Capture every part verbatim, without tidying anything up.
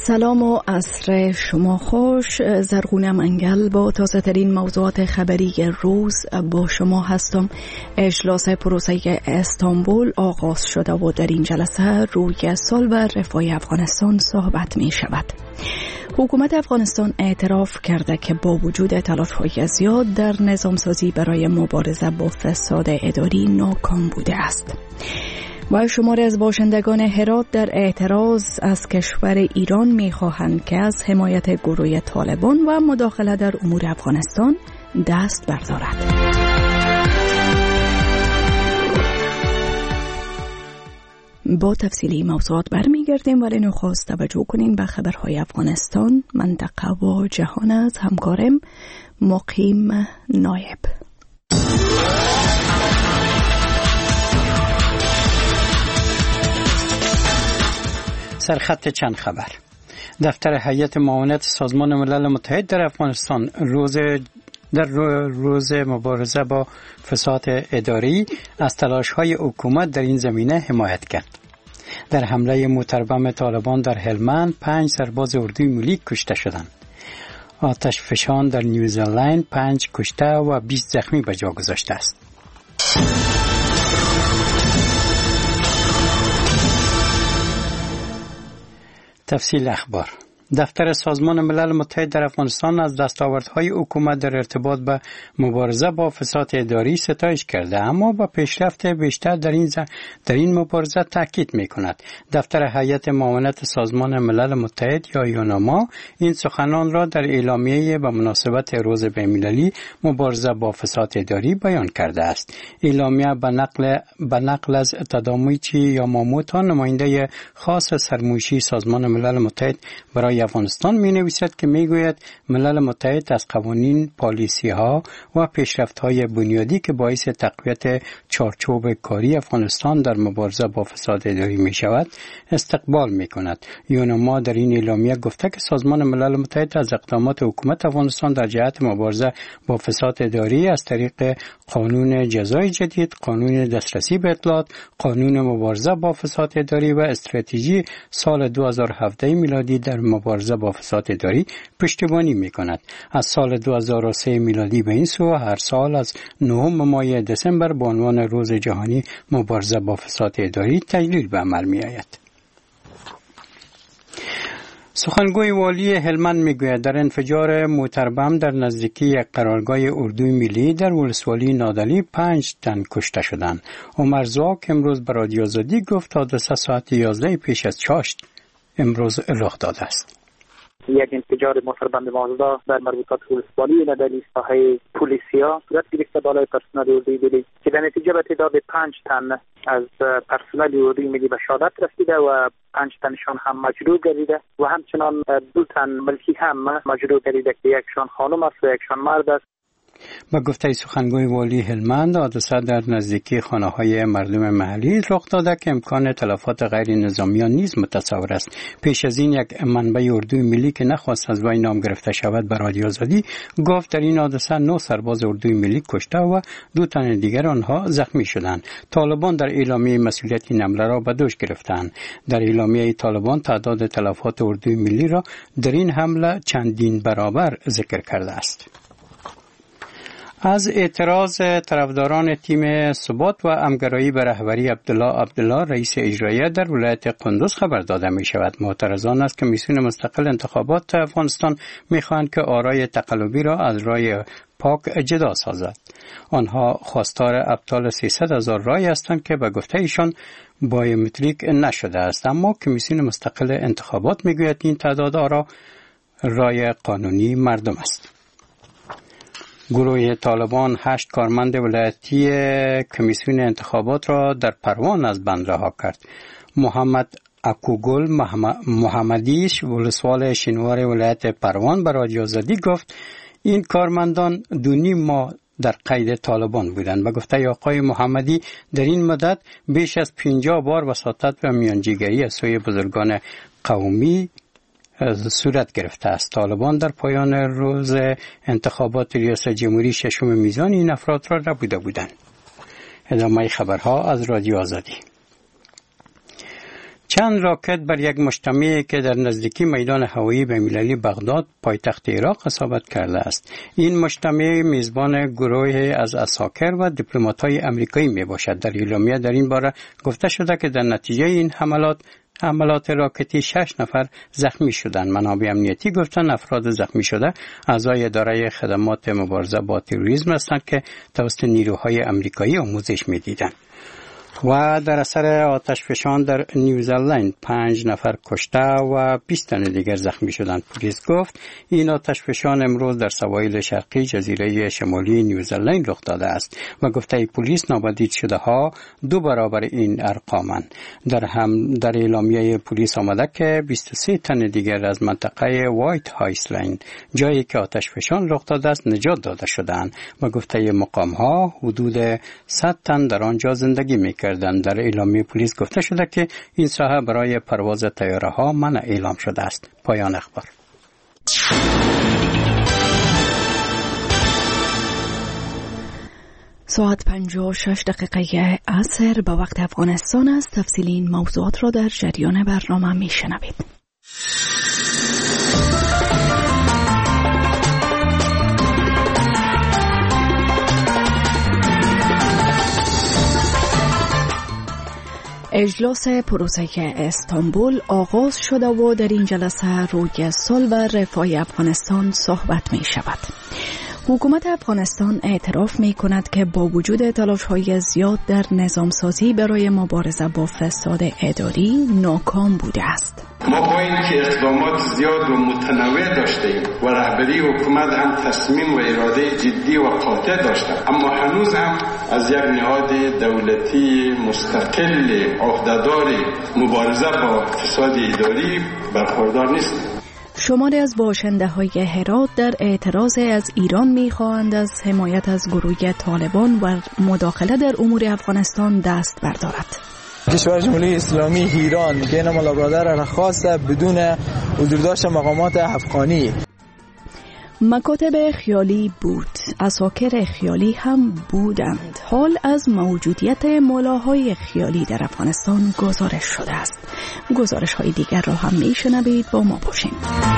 سلام و عصر شما خوش. زرغونه منگل با تازه ترین موضوعات خبری روز با شما هستم. اجلاس پروسه استانبول آغاز شده و در این جلسه روی صلح و رفاه افغانستان صحبت می شود. حکومت افغانستان اعتراف کرده که با وجود تلاش‌های زیاد در نظام سازی برای مبارزه با فساد اداری ناکام بوده است. و شماری از باشندگان هرات در اعتراض از کشور ایران می‌خواهند که از حمایت گروه طالبان و مداخله در امور افغانستان دست بردارد. با تفصیلی موضوعات برمیگردیم، ولی نخست توجه کنین به خبرهای افغانستان، منطقه و جهان از همکارم مقیم نایب. سرخط چند خبر. دفتر هیئت معاونت سازمان ملل متحد در افغانستان روز در روز مبارزه با فساد اداری از تلاش‌های حکومت در این زمینه حمایت کرد. در حمله موتربم طالبان در هلمند پنج سرباز اردوی ملی کشته شدند. آتش فشان در نیوزلند پنج کشته و بیست زخمی به جا گذاشته است. تفصیل اخبار. دفتر سازمان ملل متحد در افغانستان از دستاوردهای حکومت در ارتباط به مبارزه با فساد اداری ستایش کرده، اما با پیشرفت بیشتر در این در این مبارزه تاکید می‌کند. دفتر هیئت معاونت سازمان ملل متحد یا یوناما این سخنان را در اعلامیه به مناسبت روز بین‌المللی مبارزه با فساد اداری بیان کرده است. اعلامیه به نقل به نقل از تادامویچی یاماموتو، نماینده خاص سرمایشی سازمان ملل متحد برای افغانستان می نویسد که می گوید ملل متحد از قوانین، پالیسی ها و پیشرفت های بنیادی که باعث تقویت چارچوب کاری افغانستان در مبارزه با فساد اداری می شود استقبال می کند. یوناما در این اعلامیه گفته که سازمان ملل متحد از اقدامات حکومت افغانستان در جهت مبارزه با فساد اداری از طریق قانون جزای جدید، قانون دسترسی به اطلاعات، قانون مبارزه با فساد اداری و استراتژی سال دو هزار و هفده میلادی در مبارزه با فساد اداری پشتیبانی می‌کند. از سال دو هزار و سه میلادی به این سو هر سال از نهم ماه دسامبر به عنوان روز جهانی مبارزه با فساد اداری تجلیل به عمل می‌آید. سخنگوی والی هلمند میگوید در انفجار موتربم در نزدیکی یک قرارگاه اردوی ملی در ولسوالی نادلی پنج تن کشته شدند. عمر زاک امروز به رادیو آزادی گفت حادثه ساعت یازده پیش از چاشت امروز رخ داده است. یک انفجار موتربم مازدا در مربوطات ولسوالی نادلی ساحه پلیسیا صورت گرفته بالای پرسنل اردوی ملی که در نتیجه به تعداد پنج تن از پرسنل اردوی ملی به شهادت رسیده و پنج تنشان هم مجروح گردیده و همچنان دو تن ملکی هم مجروح گردیده که یکشان خانم است و یکشان مرد است. با گفته سخنگوی والی هلمند، حادثه در نزدیکی خانه‌های مردم محلی رخ داده که امکان تلفات غیر نظامیان نیز متصور است. پیش از این یک منبع اردوی ملی که نخواست از وی نام گرفته شود به رادیو آزادی گفت در این حادثه نه سرباز اردوی ملی کشته و دو تن دیگر آنها زخمی شدند. طالبان در اعلامیه مسئولیت این حمله را به دوش گرفتند. در اعلامیه طالبان تعداد تلفات اردوی ملی را در این حمله چندین برابر ذکر کرده است. از اعتراض طرفداران تیم ثبات و همگرایی به رهبری عبدالله عبدالله رئیس اجرایی در ولایت قندوز خبر داده می شود. معترضان از کمیسیون مستقل انتخابات افغانستان می خواهند که آرای تقلبی را از رای پاک جدا سازد. آنها خواستار ابطال سیصد هزار رای هستند که به گفته ایشان بایومتریک نشده است، اما کمیسیون مستقل انتخابات می گوید این تعداد آرا رای قانونی مردم است. گروه طالبان هشت کارمند ولایتی کمیسیون انتخابات را در پروان از بند رها کرد. محمد اکوگل محمدیش ولسوال شینوار ولایت پروان به رادیو آزادی گفت این کارمندان دو نیم ماه در قید طالبان بودند. به گفته آقای محمدی در این مدت بیش از پنجاه بار وساطت و میانجیگری از سوی بزرگان قومی صورت گرفته است. طالبان در پایان روز انتخابات ریاست جمهوری ششم میزان این افراد را ربوده بودند. ادامه خبرها از رادیو آزادی. چند راکت بر یک مجتمعی که در نزدیکی میدان هوایی بین‌المللی بغداد پایتخت عراق اصابت کرده است. این مجتمع میزبان گروهی از عساکر و دیپلمات‌های آمریکایی میباشد. در اعلامیه در این باره گفته شده که در نتیجه این حملات حملات راکتی شش نفر زخمی شدند. منابع امنیتی گفتند افراد زخمی شده اعضای اداره خدمات مبارزه با تروریسم هستند که توسط نیروهای آمریکایی آموزش میدیدند. و در اثر آتش فشان در نیوزلند پنج نفر کشته و بیست تن دیگر زخمی شدند. پلیس گفت این آتش فشان امروز در سواحل شرقی جزیره شمالی نیوزلند رخ داده است و گفته پلیس نابدید شده ها دو برابر این ارقامند. در هم در اعلامیه پلیس آمده که بیست و سه تن دیگر از منطقه وایت هایلند جایی که آتش فشان رخ داده است نجات داده شدند و گفته مقام ها حدود صد تن در آنجا زندگی می‌کردند. در اعلامیه پلیس گفته شده که این ساحه برای پرواز طیاره ها منع اعلام شده است. پایان اخبار. ساعت پنجاه و شش دقیقه عصر به وقت افغانستان است. تفصیل این موضوعات را در جریان برنامه میشنوید. اجلاس پروسه استانبول آغاز شده و در این جلسه روی صلح و رفاه افغانستان صحبت می شود. حکومت افغانستان اعتراف می کند که با وجود تلاش‌های زیاد در نظامسازی برای مبارزه با فساد اداری ناکام بوده است. ما با اینکه اقدامات زیاد و متنوع داشتیم و رهبری حکومت هم تصمیم و اراده جدی و قاطع داشتند، اما هنوز هم از یک نهاد دولتی مستقل عهدهدار مبارزه با فساد اداری برخوردار نیستیم. شماری از باشنده های هرات در اعتراض از ایران می‌خواهند از حمایت از گروه طالبان و مداخله در امور افغانستان دست بردارد. کشور جمهوری اسلامی ایران بین مولا برادر را خواسته بدون حضور داشت مقامات افغانی. مکاتب خیالی بود، عساکر خیالی هم بودند. حال از موجودیت مولاهای خیالی در افغانستان گزارش شده است. گزارش های دیگر را هم میشنوید، با ما باشین.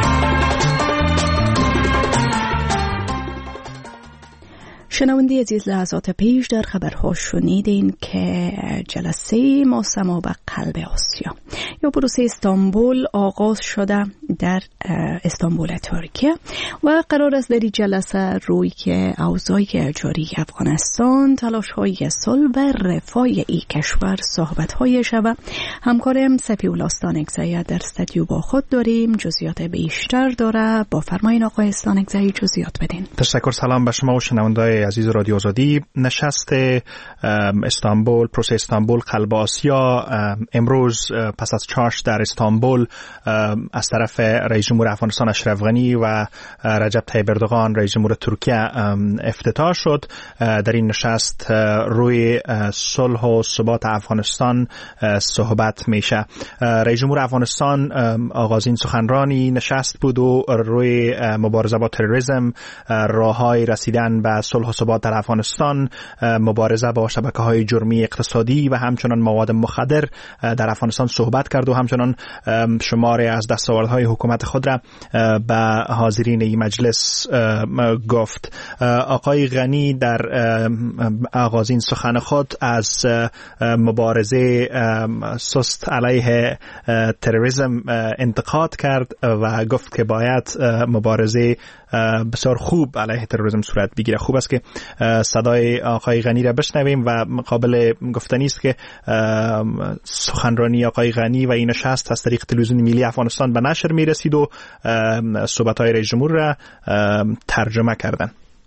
شنونده عزیز، لحظات پیش در خبرها شنیدین که جلسه ماسما به قلب آسیا یا پروسه استانبول آغاز شده در استانبول ترکیه و قرار است در این جلسه روی اوضاع جاری افغانستان، تلاش‌های صلح و رفاه این کشور صحبت‌های شود. همکارم سفی‌الله استانکزی در استودیو با خود داریم، جزئیات بیشتر داره. با فرمایین آقای استانکزی جزئیات بدین. تشکر. سلام به شما و شنونده‌های عزیز رادیو آزادی. نشست استانبول، پروسه استانبول قلب آسیا امروز پس از چارش در استانبول از طرف رئیس جمهور افغانستان اشرف غنی و رجب طیب اردوغان رئیس جمهور ترکیه افتتاح شد. در این نشست روی صلح و ثبات افغانستان صحبت میشه. رئیس جمهور افغانستان آغازین سخنرانی نشست بود و روی مبارزه با تروریسم، راههای رسیدن به صلح و ثبات در افغانستان، مبارزه با شبکه‌های جرمی اقتصادی و همچنان مواد مخدر در افغانستان صحبت کرد و همچنان شماری از دستاوردهای حکومت خود را به حاضرین این مجلس گفت. آقای غنی در آغازین سخن خود از مبارزه سست علیه تروریسم انتقاد کرد و گفت که باید مبارزه بسیار خوب علیه تروریسم صورت بگیره. خوب است که صدای آقای غنی را بشنویم و قابل گفتنی است که سخنرانی آقای غنی و این نشست از طریق تلویزیون ملی افغانستان به نشر می-رسید و صحبت‌های رئیس جمهور را ترجمه کردن.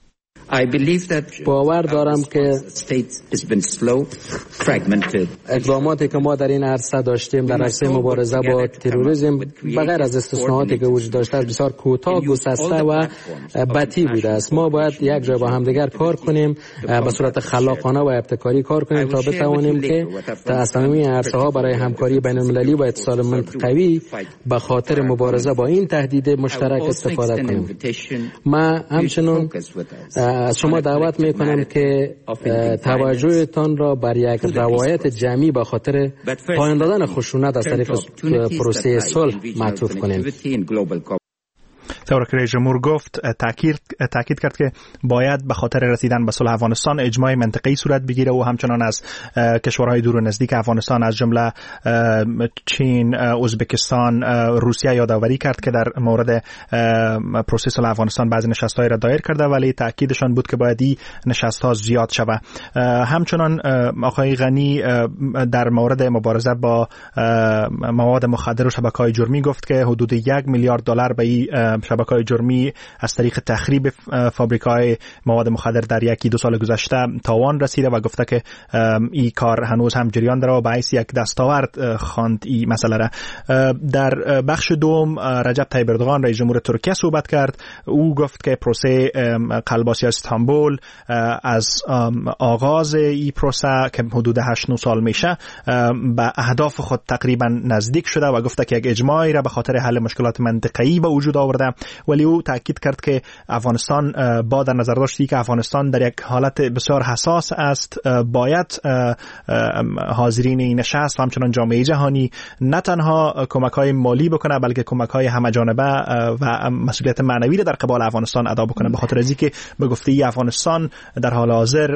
باور دارم که اقداماتی که ما در این عرصه داشتیم در عرصه مبارزه با تروریسم بغیر از استثناءاتی که وجود داشته بسیار کوتاه، گسسته و بطیء بوده است. ما باید یک جا با همدیگر کار کنیم، به صورت خلاقانه و ابتکاری کار کنیم تا بتوانیم که از تمامی عرصه ها برای همکاری بین المللی و اتصال منطقوی به خاطر مبارزه با این تهدید مشترک استفاده کنیم. ما همچنین از شما دعوت میکنم که توجهتان را بر یک روایت جمعی به خاطر پایان دادن خشونت از طریق پروسه صلح معطوف کنیم. طور که رئیس جمهور گفت تاکید تاکید کرد که باید به خاطر رسیدن به صلح افغانستان اجماع منطقه‌ای صورت بگیره و همچنان از کشورهای دور و نزدیک افغانستان از جمله چین، ازبکستان، روسیه یادآوری کرد که در مورد پروسه صلح افغانستان بعضی نشست‌های را دایر کرده، ولی تاکیدشان بود که باید این نشست‌ها زیاد شود. همچنان آقای غنی در مورد مبارزه با مواد مخدر و شبکه‌های جرمی گفت که حدود یک میلیارد دلار به این شبکه‌های جرمی از طریق تخریب فابریک‌های مواد مخدر در یکی دو سال گذشته تاوان رسیده و گفته که این کار هنوز هم جریان داره و باعث یک دستاورد خواند این مسئله را. در بخش دوم رجب طیب اردوغان رئیس جمهور ترکیه صحبت کرد. او گفت که پروسه قلباسی استانبول از آغاز این پروسه که حدود هشت نه سال میشه به اهداف خود تقریبا نزدیک شده و گفته که یک اجماعی را به خاطر حل مشکلات منطقه‌ای به وجود آورده، ولی او تاکید کرد که افغانستان با در نظر داشتی که افغانستان در یک حالت بسیار حساس است، باید حاضرین این نشست و همچنان جامعه جهانی نه تنها کمک‌های مالی بکنه بلکه کمک‌های همه جانبه و مسئولیت معنوی را در قبال افغانستان ادا بکنه، به خاطر اینکه به گفته ای افغانستان در حال حاضر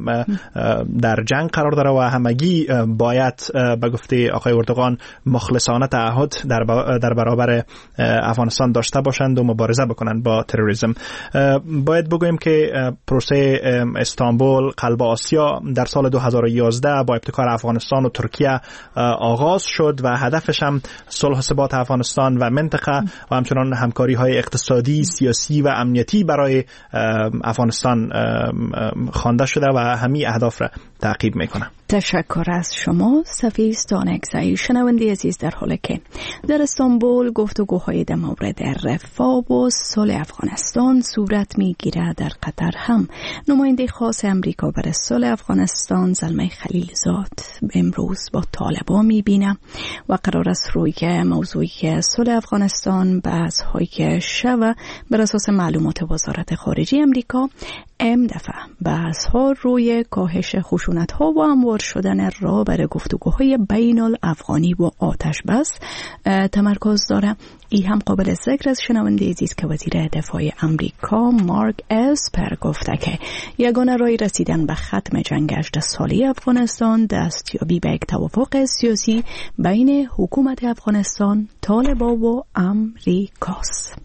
در جنگ قرار داره و همگی باید به گفته آقای اردوغان مخلصانه تعهد در در برابر افغانستان داشته باشند و مبارزه بکنند با تروریسم. باید بگویم که پروسه استانبول قلب آسیا در سال دو هزار و یازده با ابتکار افغانستان و ترکیه آغاز شد و هدفش هم صلح و ثبات افغانستان و منطقه و همچنان همکاری های اقتصادی، سیاسی و امنیتی برای افغانستان خوانده شده و همین اهداف را تعقیب میکنه. تشکر از شما سفیز دانکزایی. شنونده عزیز، در حالی که در استانبول گفتگوهای در مورد رفاه و صلح افغانستان صورت میگیره، در قطر هم نماینده خاص امریکا برای صلح افغانستان زلمه خلیلزاد امروز با طالبان میبینه و قرار است روی موضوعی صلح افغانستان بحث‌های شود. بر اساس معلومات وزارت خارجه امریکا ام دفعه بحث‌ها روی کاهش خشونت‌ها و هموار شدن راه برای گفتگوهای بین الافغانی و آتش بس تمرکز داره. ای هم قابل ذکر از شنونده عزیز که وزیر دفاع امریکا مارک اسپر گفته که یگانه راه رسیدن به ختم جنگ هجده ساله افغانستان دستیابی به یک توافق سیاسی بین حکومت افغانستان، طالبان و امریکاست.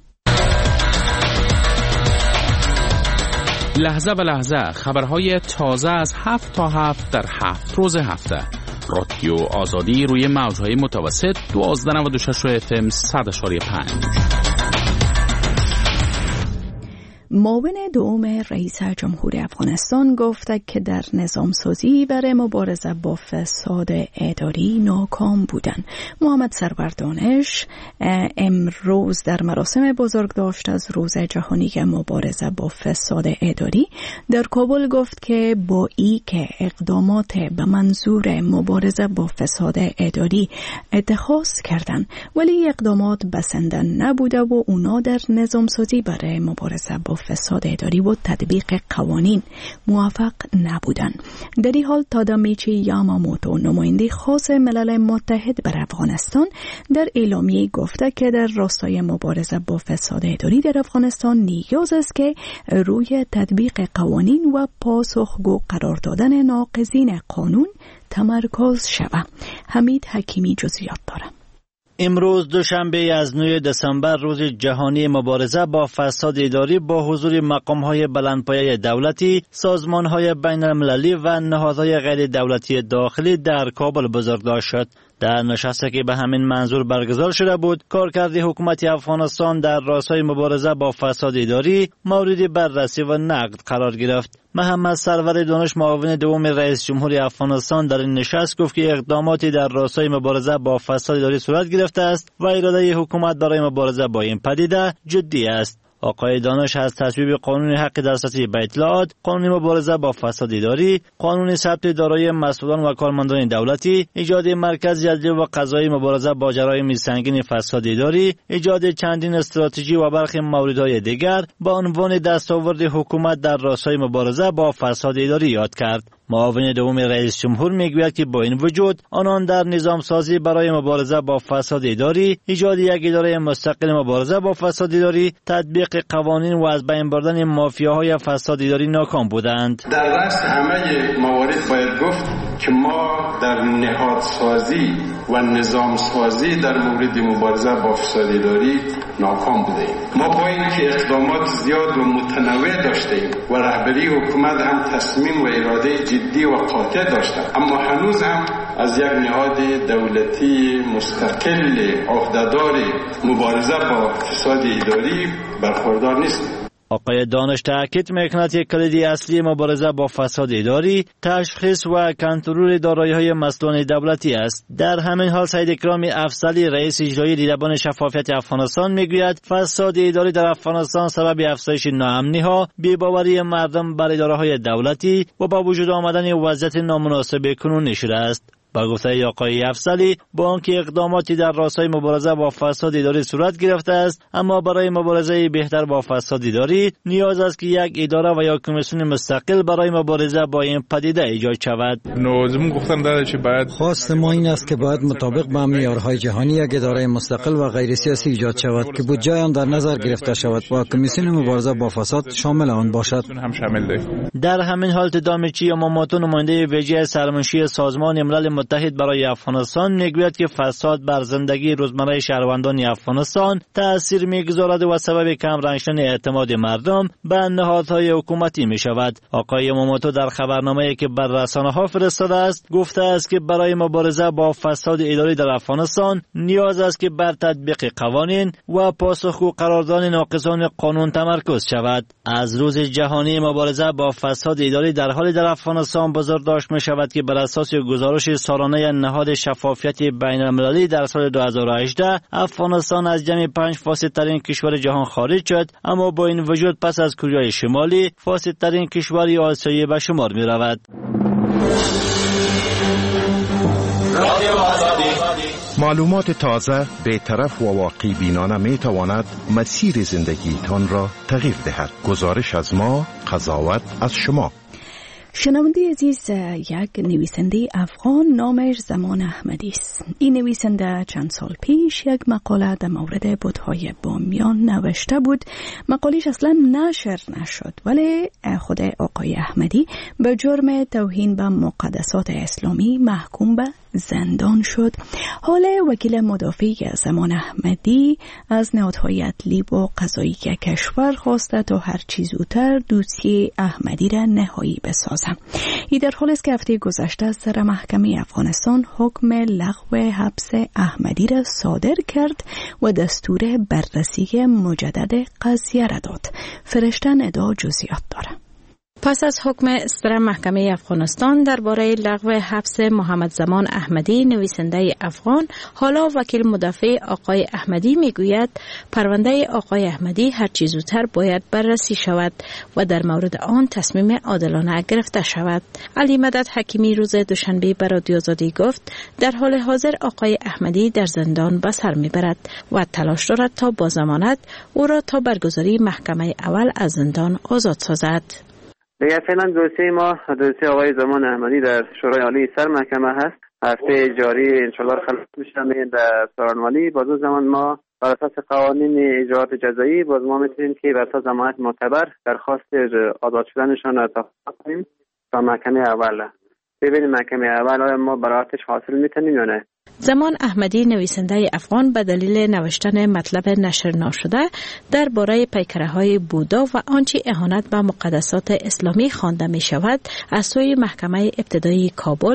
لحظه به لحظه خبرهای تازه از هفت تا هفت در هفت روز هفته. رادیو آزادی روی موجهای متوسط دوازده نود و شش اف ام صد اشاری پنج. معاون دوم رئیس جمهور افغانستان گفته که در نظام سازی برای مبارزه با فساد اداری ناکام بودند. محمد سرور دانش امروز در مراسم بزرگداشت از روز جهانی مبارزه با فساد اداری در کابل گفت که با ای که اقدامات به منظور مبارزه با فساد اداری اتخاذ کردند، ولی اقدامات بسنده نبوده و اونا در نظام سازی برای مبارزه با فساد اداری و تطبیق قوانین موفق نبودند. در این حال تادامیچی یاماموتو نماینده خاص ملل متحد بر افغانستان در اعلامیه گفته که در راستای مبارزه با فساد اداری در افغانستان نیاز است که روی تطبیق قوانین و پاسخگو قرار دادن ناقضین قانون تمرکز شود. حمید حکیمی جزئیات دارد. امروز دوشنبه از نهم دسامبر روز جهانی مبارزه با فساد اداری با حضور مقام‌های بلندپایه دولتی، سازمان‌های بین‌المللی و نهادهای غیر دولتی داخلی در کابل بزرگداشت شد. در نشستی که به همین منظور برگزار شده بود، کارکرد حکومت افغانستان در راستای مبارزه با فساد اداری مورد بررسی و نقد قرار گرفت. محمد سرور دانش معاون دوم رئیس جمهور افغانستان در این نشست گفت که اقداماتی در راستای مبارزه با فساد اداری صورت گرفته است و اراده حکومت برای مبارزه با این پدیده جدی است. آقای دانش از تصویب قانون حق دسترسی به اطلاعات، قانون مبارزه با فساد اداری، قانون ثبت دارایی مسئولان و کارمندان دولتی، ایجاد مرکز عدلی و قضایی مبارزه با جرایم سنگین فساد اداری، ایجاد چندین استراتژی و برخی موردهای دیگر با عنوان دستاورد حکومت در راستای مبارزه با فساد اداری یاد کرد. معاون دوم رئیس جمهور میگوید که با این وجود آنان در نظام سازی برای مبارزه با فساد اداری، ایجاد یک اداره مستقل مبارزه با فساد اداری، تطبیق قوانین و از بین بردن مافیاهای فساد اداری ناکام بودند. در رأس همه موارد باید گفت که ما در نهاد سازی و نظام سازی در مورد مبارزه با فساد اداری ناکام بودیم. ما با اینکه اقدامات زیاد و متنوع داشتیم و رهبری حکومت هم تصمیم و اراده جدی و قاطع داشتند، اما هنوز هم از یک نهاد دولتی مستقل عهدهدار مبارزه با فساد اداری برخوردار نیستیم. آقای دانش تاکید میکند که کلیدی اصلی مبارزه با فساد اداری تشخیص و کنترل دارایی‌های مسئولان دولتی است. در همین حال سید اکرام افضلی رئیس اجرایی دیدبان شفافیت افغانستان میگوید فساد اداری در افغانستان سبب افزایش ناامنی‌ها، بی‌باوری مردم بر اداره‌های دولتی و با وجود آمدن وضعیت نامناسب کنونی شده است. با گفته آقای افضلی، با آنکه اقداماتی در راستای مبارزه با فساد اداری صورت گرفته است، اما برای مبارزه بهتر با فساد اداری نیاز است که یک اداره و یا کمیسیون مستقل برای مبارزه با این پدیده ایجاد شود. نوزم گفتم داره چه باید خواست ما این است که باید مطابق با معیارهای جهانی یک اداره مستقل و غیر سیاسی ایجاد شود که بودجه آن در نظر گرفته شود و کمیسیون مبارزه با فساد شامل آن باشد. هم شامل ده. در همین حال تدامیچی یاماموتو نماینده ویژه سرمنشی سازمان ملل متحد برای افغانستان میگوید که فساد بر زندگی روزمره شهروندان افغانستان تأثیر میگذارد و سبب کم رنگ اعتماد مردم به نهادهای حکومتی می شود. آقای یاماموتو در خبرنامه‌ای که بر رسانه‌ها فرستاده است گفته است که برای مبارزه با فساد اداری در افغانستان نیاز است که بر تطبیق قوانین و پاسخگو قرار دادن ناقضان قانون تمرکز شود. از روز جهانی مبارزه با فساد اداری در حال در افغانستان بزرگداشت می شود که بر اساس گزارش سالانه نهاد شفافیت بین المللی در سال دو هزار و هجده افغانستان از جمع پنج فاسدترین کشور جهان خارج شد، اما با این وجود پس از کره شمالی فاسدترین کشور آسیایی به شمار می رود. معلومات تازه، بی‌طرف و واقعی بینانه می تواند مسیر زندگیتان را تغییر دهد. گزارش از ما، قضاوت از شما. شنونده عزیز، یک نویسنده افغان نامش زمان احمدی است. این نویسنده چند سال پیش یک مقاله در مورد بت‌های بامیان نوشته بود. مقالش اصلا نشر نشد، ولی خود آقای احمدی به جرم توهین به مقدسات اسلامی محکوم به زندان شد. حالا وکیل مدافع زمان احمدی از نهادهای عدلی و قضایی کشور خواسته تا هر چیز زودتر دوسیه احمدی را نهایی بسازه. این در حالی است که هفته گذشته سر محکمه افغانستان حکم لغو حبس احمدی را صادر کرد و دستور بررسی مجدد قضیه را داد. فرشته ندا جزئیات داره. پس از حکم سر محکمه افغانستان درباره لغو حبس محمد زمان احمدی نویسنده افغان، حالا وکیل مدافع آقای احمدی میگوید پرونده آقای احمدی هر چه زودتر باید بررسی شود و در مورد آن تصمیم عادلانه گرفته شود. علی مدد حکیمی روز دوشنبه به رادیو آزادی گفت در حال حاضر آقای احمدی در زندان به سر میبرد و تلاش دارد تا با ضمانت او را تا برگزاری محکمه اول از زندان آزاد سازد. دیگه فعلا دوسیه ما دوسیه آقای زمان احمدی در شورای عالی سر محکمه هست. هفته جاری انشالله خلاص میشن در سارنوالی. باز اون زمان ما بر اساس قوانین اجراءات جزایی باز ما میتونیم که بر اساس ضمانت معتبر درخواست آزاد شدنشان را تفاهم کنیم تا محکمه اول. ببینیم محکمه اول آیا ما برائتش حاصل میتونیم یا نه. زمان احمدی نویسنده افغان به دلیل نوشتن مطلب نشر نشده درباره پیکره‌های بودا و آنچه اهانت به مقدسات اسلامی خوانده می شود از سوی محکمه ابتدایی کابل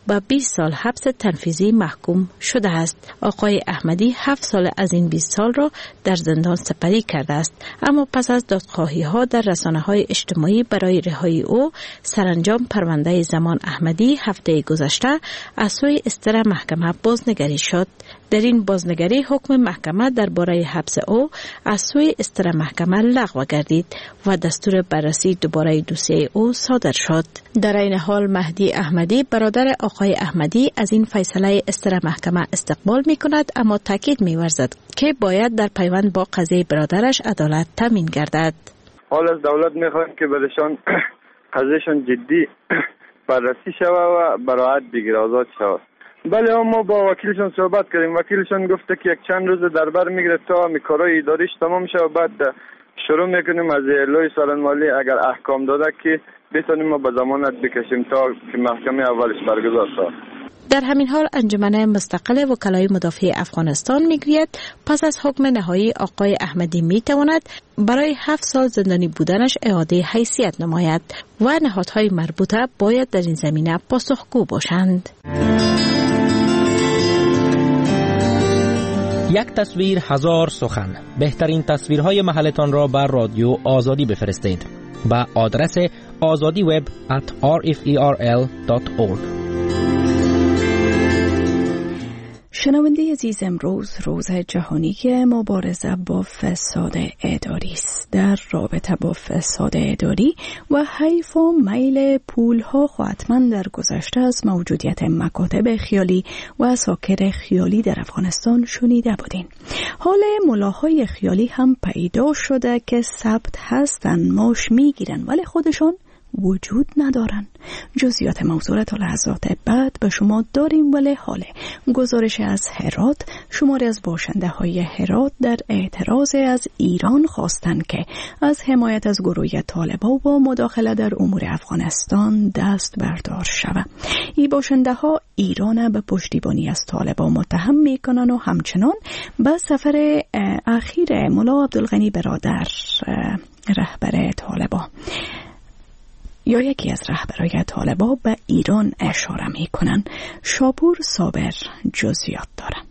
به بیست سال حبس تنفیذی محکوم شده است. آقای احمدی هفت سال از این بیست سال را در زندان سپری کرده است، اما پس از دادخواهی ها در رسانه‌های اجتماعی برای رهایی او، سرانجام پرونده زمان احمدی هفته گذشته از سوی استر محکمه بازنگری شد. در این بازنگری حکم محکمه درباره حبس او از سوی استر محکمه لغو گردید و دستور بررسی دوباره دوسیه او صادر شد. در این حال مهدی احمدی برادر آقای احمدی از این فیصله استر محکمه استقبال می کند، اما تاکید می ورزد که باید در پیوند با قضیه برادرش عدالت تامین گردد. حال از دولت می خواهیم که برشان قضیهشان جدی بررسی شود و براحت دیگر آزاد شود. بله ما با وکیلشان صحبت کردیم. وکیلشان گفته که یک چند روز در بر میگیره تا کارهای اداریش تمام شه و بعد شروع میکنیم از لوی سالن مالی اگر احکام داده که بتونیم ما به ضمانت بکشیم تا که محکمه اولش برگزار شود. در همین حال انجمن مستقل وکلای مدافع افغانستان میگوید پس از حکم نهایی آقای احمدی میتواند برای هفت سال زندانی بودنش اعاده حیثیت نماید و نهادهای مربوطه باید در این زمینه پاسخگو باشند. یک تصویر هزار سخن. بهترین تصویرهای محلتان را بر رادیو آزادی بفرستید با آدرس azadi web at r f e r l dot org. شنونده عزیز، امروز روز جهانی مبارزه با فساد اداری است. در رابطه با فساد اداری و حیف و میل پولها حتما در گذشته از موجودیت مکاتب خیالی و اساکر خیالی در افغانستان شنیده بودین. حال ملاهای خیالی هم پیدا شده که ثبت هستن، معاش میگیرن ولی خودشان وجود ندارن. جزئیات موضوع تا لحظات بعد به شما داریم، ولی حاله گزارش از هرات، شماری از باشنده های هرات در اعتراض از ایران خواستند که از حمایت از گروه طالبان و مداخله در امور افغانستان دست بردار شود. این باشنده ها ایران به پشتیبانی از طالبان متهم میکنن و همچنان به سفر اخیر ملا عبدالغنی برادر رهبر طالبان یا یکی از رهبرای طالبان به ایران اشاره میکنن. شاپور صابر جزئیات دارن.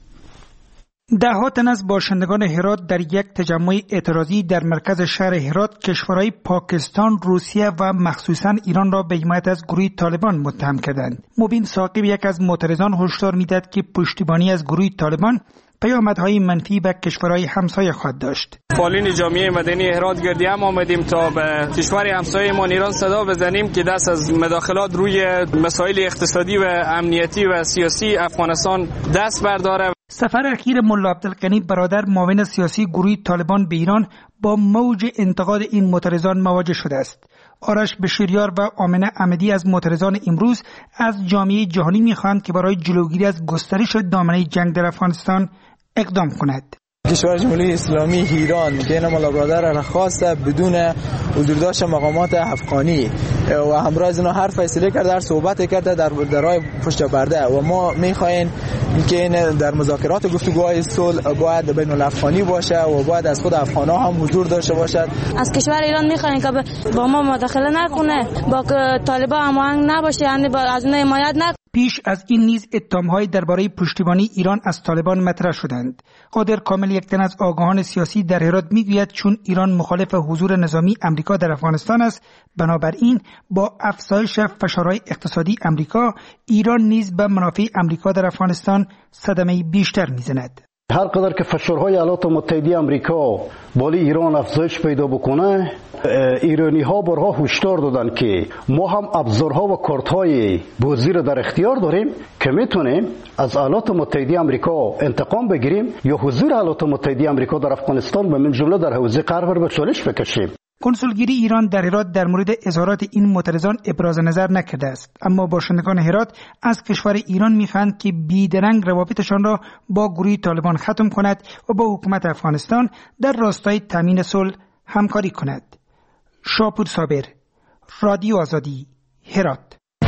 ده تن از باشندگان هرات در یک تجمع اعتراضی در مرکز شهر هرات کشورهای پاکستان، روسیه و مخصوصاً ایران را به حمایت از گروه طالبان متهم کردند. مبین ثاقب یک از معترضان هشدار میداد که پشتیبانی از گروه طالبان پیامدهای منفی به کشورهای همسایه خواهد داشت. فعالین جامعه مدنی هرات گردی هم آمدیم تا به کشور همسایه ما ایران صدا بزنیم که دست از مداخلات روی مسائل اقتصادی و امنیتی و سیاسی افغانستان دست برداره. سفر اخیر ملا عبدالغنی برادر معاون سیاسی گروه طالبان به ایران با موج انتقاد این معترضان مواجه شده است. آرش بشیریار و آمنه احمدی از معترضان امروز از جامعه جهانی می‌خواهند که برای جلوگیری از گسترش دامنه جنگ در افغانستان اقدام کند. کشور جمهوری اسلامی ایران بین ملا برادر را خواسته بدون حضور داشت مقامات افغانی و همراه از اینا هر فیصله کرده، هر صحبت کرده در درای پشت پرده و ما می‌خوایم که این در مذاکرات گفتگوهای صلح باید بین الافغانی باشه و باید از خود افغان‌ها هم حضور داشته باشد. از کشور ایران می‌خوایم که با ما مداخله نکنه، با طالبان هماهنگ نباشه، یعنی با از اونها حمایت نکنه. پیش از این نیز اتهام‌های درباره پشتیبانی ایران از طالبان مطرح شدند. قادر کامل، یک تن از آگاهان سیاسی در هرات، میگوید چون ایران مخالف حضور نظامی امریکا در افغانستان است، بنابراین با افزایش فشارهای اقتصادی امریکا، ایران نیز به منافع امریکا در افغانستان صدمه بیشتر میزند. هر قدر که فشارهای ایالات متحده آمریکا بالای ایران افزایش پیدا بکنه، ایرانی ها بارها هشدار دادن که ما هم ابزارها و کارت‌های بازی را در اختیار داریم که میتونیم از ایالات متحده آمریکا انتقام بگیریم یا حضور ایالات متحده آمریکا در افغانستان به من جمله در حوزه غرب به چالش بکشیم. کنسولگری ایران در هرات در مورد اظهارات این معترضان ابراز نظر نکرده است، اما باشندگان هرات از کشور ایران می‌خواهند که بیدرنگ روابطشان را با گروه طالبان ختم کند و با حکومت افغانستان در راستای تامین صلح همکاری کند. شاپور صابر، رادیو آزادی، هرات.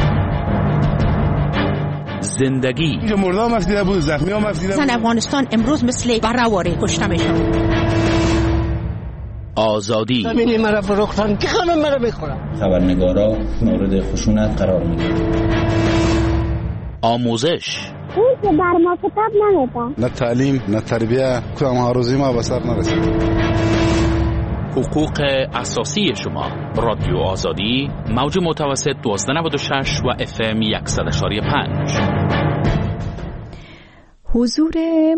زندگی مردم مفیده بود، زخمی هم مفیده بود. زن افغانستان امروز مثل برهواره کشته میشن. آزادی. زمینی مرا فروختن که خانم مرا بخورم. خبرنگارا مورد خشونت قرار میدن. آموزش، اون که بر ما کتاب نمیده، نه تعلیم نه تربیه، کدام ها روزی ما به سر نرسید. حقوق اساسی شما. رادیو آزادی، موج متوسط دوازده نود و شش و اف ام صد و شش و پنج. حضور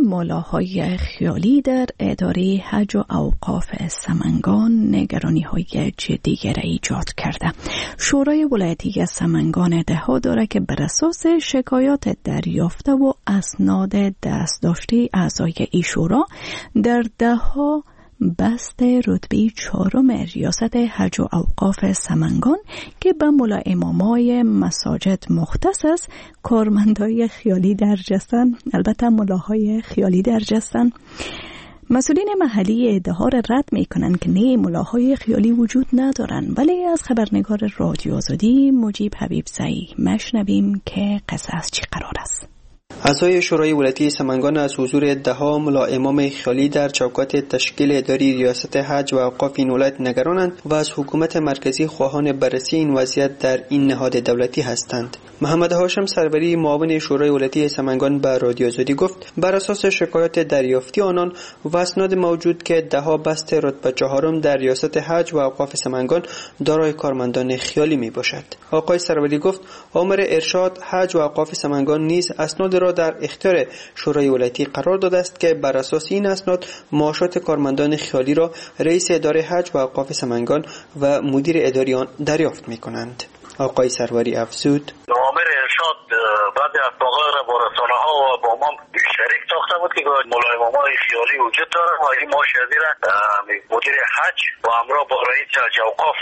ملاهای خیالی در اداره حج و اوقاف سمنگان نگرانی‌های جدی را ایجاد کرده. شورای ولایتی سمنگان دهها داره که بر اساس شکایات دریافته و اسناد دستداشته اعضای این شورا در دهها بست رتبه چهارم ریاست حج و اوقاف سمنگان که به ملا امامای مساجد مختص است کارمندای خیالی درج هستند. البته ملاهای خیالی درج هستند. مسئولین محلی ادعا را رد می کنند که نه، ملاهای خیالی وجود ندارند. ولی از خبرنگار رادیو آزادی مجیب حبیبزایی مشنویم که قصه از چی قرار است. اعضای شورای ولایتی سمنگان از حضور ادعا ملا امام خیالی در چوکات تشکیل اداری ریاست حج و اوقاف این ولایت نگرانند و از حکومت مرکزی خواهان بررسی این وضعیت در این نهاد دولتی هستند. محمد هاشم سروری معاون شورای ولایتی سمنگان به رادیو آزادی گفت بر اساس شکایات دریافتی آنان و اسناد موجود که دهها بست رتبه چهارم در ریاست حج و اوقاف سمنگان دارای کارمندان خیالی می باشد. آقای سروری گفت آمر ارشاد حج و اوقاف سمنگان نیز اسناد را در اختیار شورای ولایتی قرار داده است که بر اساس این اسناد معاشات کارمندان خیالی را رئیس اداره حج و اوقاف سمنگان و مدیر اداری آن دریافت می کنند. آقای سروری افزود آمر ارشاد بعد از واقعه را با رسانه ها و با ما شریک ساخته بود که ملا امامای خیالی وجود داره و این معاشرتی را مدیر حج و همراه با رئیس حج اوقاف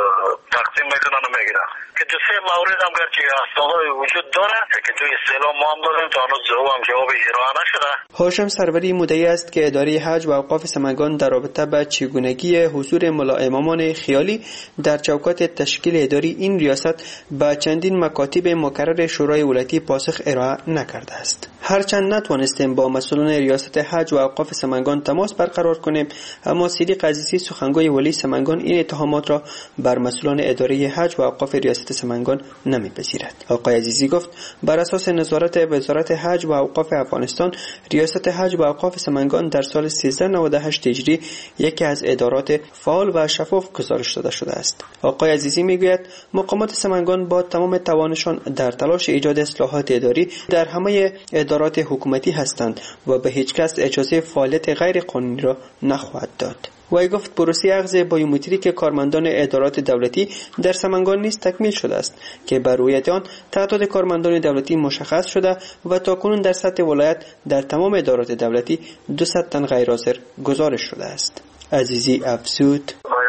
تقسیم میکنن و میگیرن که دو سه مورد هم گرچه اسنادای وجود داره که توی استعلام ما هم داریم تا هنوز جواب هم جواب ارائه نشده. هاشم سروری مدعی است که اداره حج و اوقاف سمنگان در رابطه به چگونگی حضور ملا امامان خیالی در چوکات تشکیل اداری این ریاست به چندین مکاتب مکرر شورای ولایتی پاسخ ارائه نکرده است. هرچند نتوانستیم با مسئولان ریاست حج و اوقاف سمنگان تماس برقرار کنیم، اما صدیق عزیزی سخنگوی ولی سمنگان این اتهامات را بر مسئولان اداره حج و اوقاف ریاست سمنگان نمیپذیرد. آقای عزیزی گفت بر اساس نظارت وزارت حج و اوقاف افغانستان، ریاست حج و اوقاف سمنگان در سال سیزده نود و هشت هجری یکی از ادارات فعال و شفاف گزارش داده شده است. آقای عزیزی میگوید مقامات سمنگان با تمام توانشان در تلاش ایجاد اصلاحات اداری در همه ادارات حکومتی هستند و به هیچ کس اجازه فعالیت غیر قانونی را نخواهد داد. وی گفت پروسه اخذ بایومتریک کارمندان ادارات دولتی در سمنگان نیز تکمیل شده است که بر روی آن تعداد کارمندان دولتی مشخص شده و تاکنون در سطح ولایت در تمام ادارات دولتی دویست تن غیر حاضر گزارش شده است. عزیزی افزود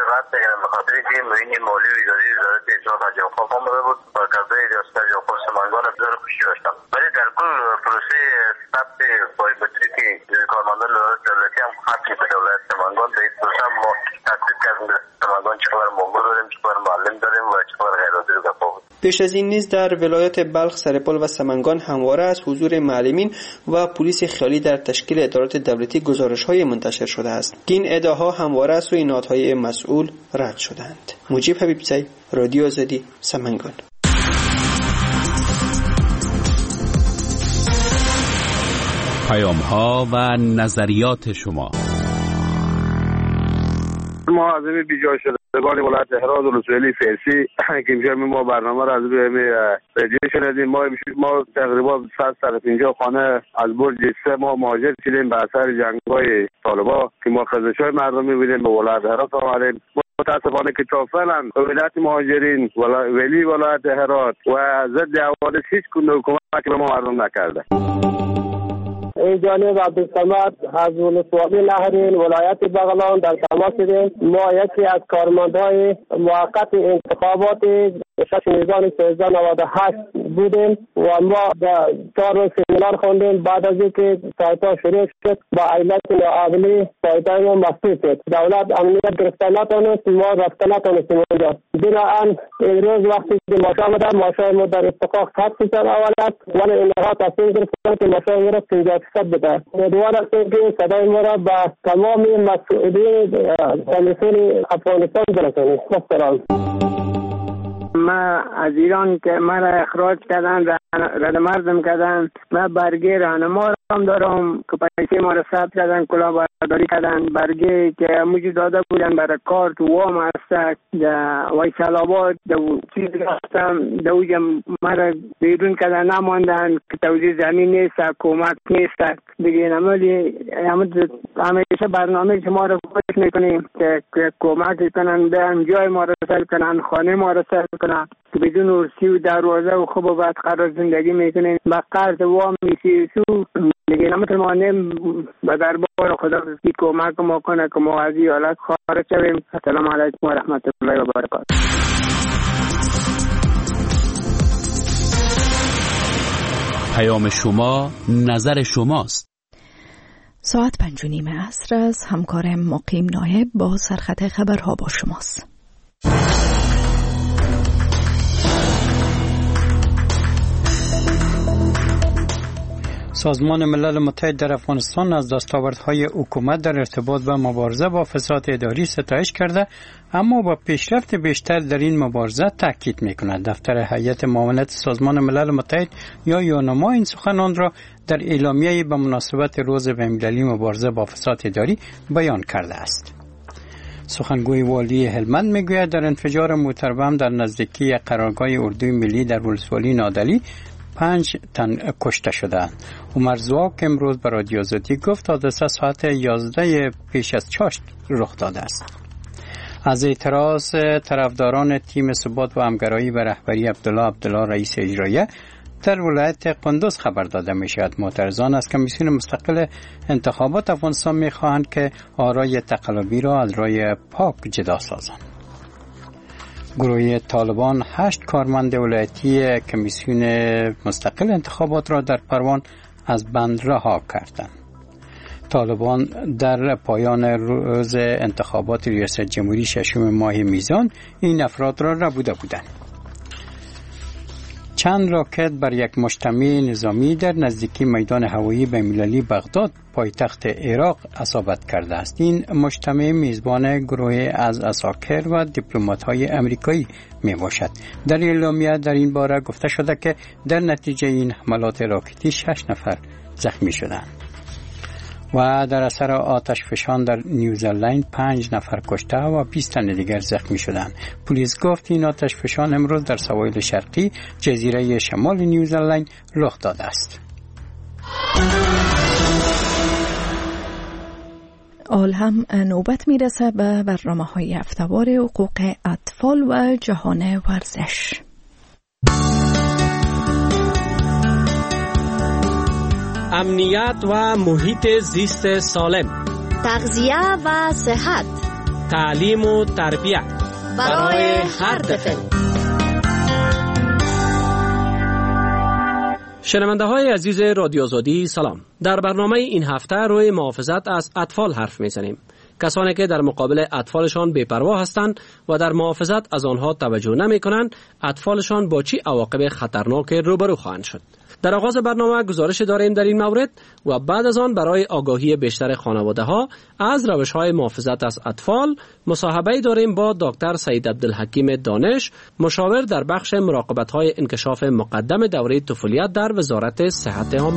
این مالی و اداری وزارت اطلاعات حج و اوقاف آمده بود و قضای ریاست حج و اوقاف سمنگان بسیار خوشی داشتم، ولی در کل پروسه ثبت بایومتریک کارمندان وزارت دولتی هم ختم به دولت سمنگان به این پروسه هم ما تحقیق کردیم در سمنگان چقدر مامور داریم، چقدر معلم داریم و چقدر غیر حاضر دفاع بود. پیش از این نیز در ولایت بلخ، سرپل و سمنگان همواره از حضور معلمین و پلیس خیالی در تشکیل ادارات دولتی گزارش‌های منتشر شده است که این ادعاها همواره از سوی نهادهای مسئول رد شدند. مجیب حبیبزایی، رادیو آزادی، سمنگان. پیام‌ها و نظریات شما. ما از این بیجای شدگان ولایت هرات و لسویلی فارسی که میشه ما برنامه را از روی رادیو شنیدیم. ما ما تقریبا صد تا پنجاه خانه از برج سه ما مهاجر شدیم به اثر جنگ‌های طالبان که ما خزش‌های مردم می‌بینیم به ولایت هرات آمدیم. متاسفانه که تا فعلا ولایت مهاجرین ولی ولایت هرات و ضد حوادث هیچ گونه حکومتی به ما مردم نکرده. این جانب عبدالصمد از ولسوالی نهرین ولایت بغلان در تماس شدیم. ما یکی از کارمندهای موقت انتخابات شش میزان سیزده نود و هشت بودیم و ما چهار روز سمینار خوندیم. بعد از اینکه سایتا شروع شد با علت ناعقلی سایتا ما مفتوح شد. دولت امنیت گرفته نتونست، ما رفته نتونستیم اونجا. بنابراین امروز وقتی که ماشا آمدن ماشا ما در اتفاق صد فیصد اول است، ولی اینها تصمیم گرفتن که ماشا ما را پنجاه فیصد بده. امیدوار هستیم که صدای ما را به تمام مسئولین کمیسیون افغانستان برسانیم. مستران ما از ایران که مرا اخراج کردن، رد مردم کردن، ما برگه راهنما هم دارم که پیسه ما را ثبت کردن، کلاهبرداری کردن، برگه که موجی داده بودن برای کار تو وام هست در ویسال آباد چیز هستم دوجه مرا بیرون کردن، نماندن که توزیع زمین نیست، کمک نیست دیگه. نمالی همیشه برنامه شما را خوش میکنیم که کمک کنن، به جای ما را سل کنن، خانه ما را سل کنن که بدون ارسی و دروازه و خوب و بد قرار زندگی میکنیم. با قرض وام میسی سو دیگه نمیتونیم به دربار خدا کی کمک ما کنه که ما از این حالت خارج شویم. السلام علیکم و رحمت الله و برکاته. پیام شما نظر شماست. ساعت پنج و نیم عصر است. همکارم مقیم نایب با سرخط خبرها با شماست. سازمان ملل متحد در افغانستان از دستاوردهای حکومت در ارتباط با مبارزه با فساد اداری ستایش کرده، اما با پیشرفت بیشتر در این مبارزه تاکید می‌کند. دفتر هیئت معاونت سازمان ملل متحد یا یونما این سخنان را در اعلامیه‌ای به مناسبت روز بین‌المللی مبارزه با فساد اداری بیان کرده است. سخنگوی والی هلمند میگوید در انفجار موتربم در نزدیکی قرارگاه اردوی ملی در ولسوالی نادلی پنج تن کشته شدند. عمر زواک امروز به رادیو آزادی گفت حادثه ساعت یازده پیش از چاشت رخ داده است. از اعتراض طرفداران تیم ثبات و همگرایی به رهبری عبدالله عبدالله رئیس اجراییه در ولایت قندوز خبر داده می شود. معترضان از کمیسیون مستقل انتخابات افغانستان می خواهند که آرای تقلبی را از رای پاک جدا سازند. گروه طالبان هشت کارمند ولایتی کمیسیون مستقل انتخابات را در پروان از بند رها کردند. طالبان در پایان روز انتخابات ریاست جمهوری ششم ماه میزان این افراد را ربوده بودند. چند راکت بر یک مجتمع نظامی در نزدیکی میدان هوایی بین‌المللی بغداد پایتخت عراق اصابت کرده است. این مجتمع میزبان گروه از عساکر و دیپلمات‌های آمریکایی می باشد. در اعلامیه در این باره گفته شده که در نتیجه این حملات راکتی شش نفر زخمی شدند. و در اثر آتش فشان در نیوزلند پنج نفر کشته و بیست تن دیگر زخمی شدند. پلیس گفت این آتش فشان امروز در سواحل شرقی جزیره شمال نیوزلند رخ داده است. آل هم نوبت میرسه به برنامه‌های هفته‌وار حقوق اطفال و جهان ورزش. امنیت و محیط زیست سالم، تغذیه و صحت، تعلیم و تربیت برای هر طفل. شنونده های عزیز رادیو آزادی سلام. در برنامه این هفته روی محافظت از اطفال حرف میزنیم. کسانی که در مقابل اطفالشان بی‌پروا هستند و در محافظت از آنها توجه نمی کنند، اطفالشان با چه عواقب خطرناک روبرو خواهند شد. در آغاز برنامه گزارش داریم در این مورد و بعد از آن برای آگاهی بیشتر خانواده ها از روش های محافظت از اطفال مصاحبه داریم با دکتر سعید عبدالحکیم دانش، مشاور در بخش مراقبت های انکشاف مقدم دوره طفولیت در وزارت صحت عامه.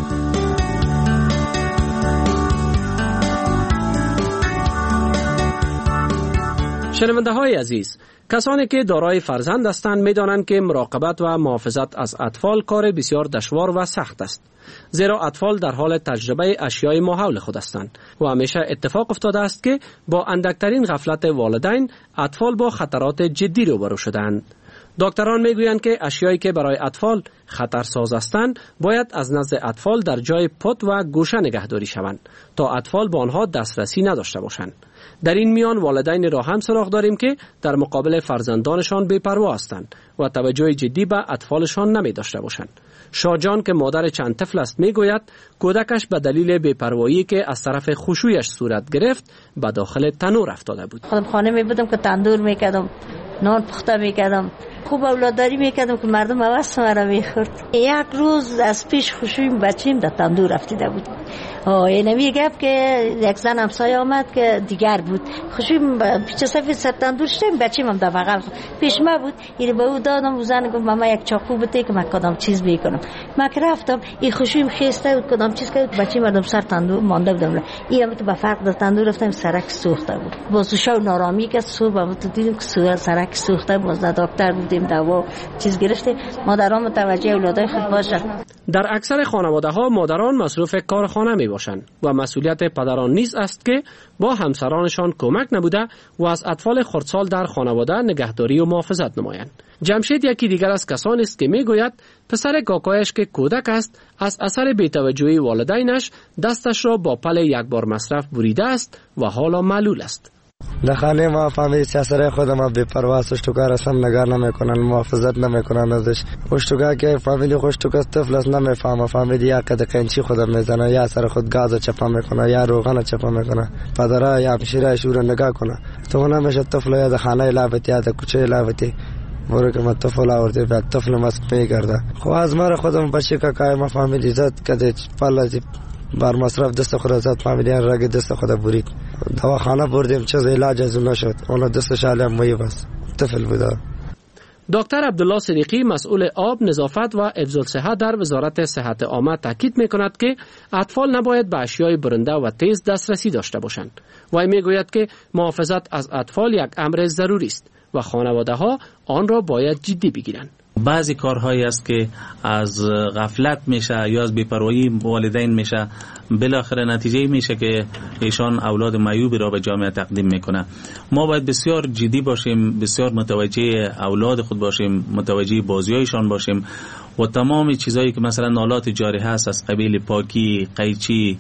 شنونده های عزیز، کسانی که دارای فرزند هستند می‌دانند که مراقبت و محافظت از اطفال کار بسیار دشوار و سخت است، زیرا اطفال در حال تجربه اشیای ماحول خود هستند و همیشه اتفاق افتاده است که با اندکترین غفلت والدین اطفال با خطرات جدی روبرو شدند. دکتران میگویند که اشیایی که برای اطفال خطرساز هستند باید از نزد اطفال در جای پت و گوشه نگهداری شوند تا اطفال به آنها دسترسی نداشته باشند. در این میان والدین را هم سراغ داریم که در مقابل فرزندانشان بی‌پروا هستند و توجه جدی به اطفالشان نمی داشته باشند. شاجان که مادر چند طفل است میگوید کودکش به دلیل بی‌پروایی که از طرف خوشویش صورت گرفت به داخل تنور افتاده بود. خودم خانه می بودم که تندور میکردم، نان پخته میکردم. خوب اولاداری میکردم که مردم حوض مرا میخورد. یک روز از پیش خوشویم بچیم در تندور رفتیده بود. آه اینمی گفت که یک زن همسایه آمد که دیگر بود. خوشویم پیچه سفید سر تندور شدیم، بچیم هم در بغل پیش ما بود. این به او دادم، و زن گفت ماما یک چاقو بده که من کدام چیز میکنم. من که رفتم این خوشویم خسته بود، کدام چیز کرد، بچی مردم سر تندور مانده بودم. این هم تو به فرق در تندور رفتم، سرک سوخته بود. باز شو نارامی که صبح تو دیدیم که سرک سوخته، باز دکتر بودیم دوا چیز گرفته. مادران متوجه اولادای خود باشه. در اکثر خانواده ها مادران مصروف کار خانه می باشند و مسئولیت پدران نیز است که با همسرانشان کمک نبوده و از اطفال خردسال در خانواده نگهداری و محافظت نمایند. جمشید یکی دیگر از کسانی است که میگوید پسر کاکایش که کودک است از اثر بی‌توجهی والدینش دستش را با پل یک بار مصرف بریده است و حالا معلول است. در خانه ما فهمید سیاسره خودم ها بی پرواز اشتوکار اصلا نگاه نمیکنن، محافظت نمیکنن ازش. اشتوکار که فهمیدی اشتوکار طفل است نمیفهمه، فهمیدی یا قد قنچی خودم میزنه یا سر خود گاز چپا میکنه یا روغن چپا میکنه. پدره یا همشیره شور نگاه کنه. تو نمیشه طفل یا در خانه لعبتی یا در کوچه لعبتی برو که من طفل آورده بعد طفل مسک میگرده. خب از مر خودم بچه که که ما فهمیدی زد کده پلازی بر مصرف دست خود زد، فهمیدی رگ دست خود برید. دواخانه بردیم چیز علاج از اون نشد، اون دستش علم مهی بس طفل بوده. دکتر عبدالله صدیقی مسئول آب، نظافت و حفظ الصحه در وزارت صحت عامه تاکید میکند که اطفال نباید به اشیای برنده و تیز دسترسی داشته باشند و میگوید که محافظت از اطفال یک امر ضروری است و خانواده ها آن را باید جدی بگیرند. بعضی کارهایی است که از غفلت میشه یا از بی‌پروایی والدین میشه، بالاخره نتیجه میشه که ایشان اولاد معیوبی را به جامعه تقدیم میکنه. ما باید بسیار جدی باشیم، بسیار متوجه اولاد خود باشیم، متوجه بازیایشان باشیم و تمام چیزایی که مثلا نالات جاری هست از قبیل پاکی، قیچی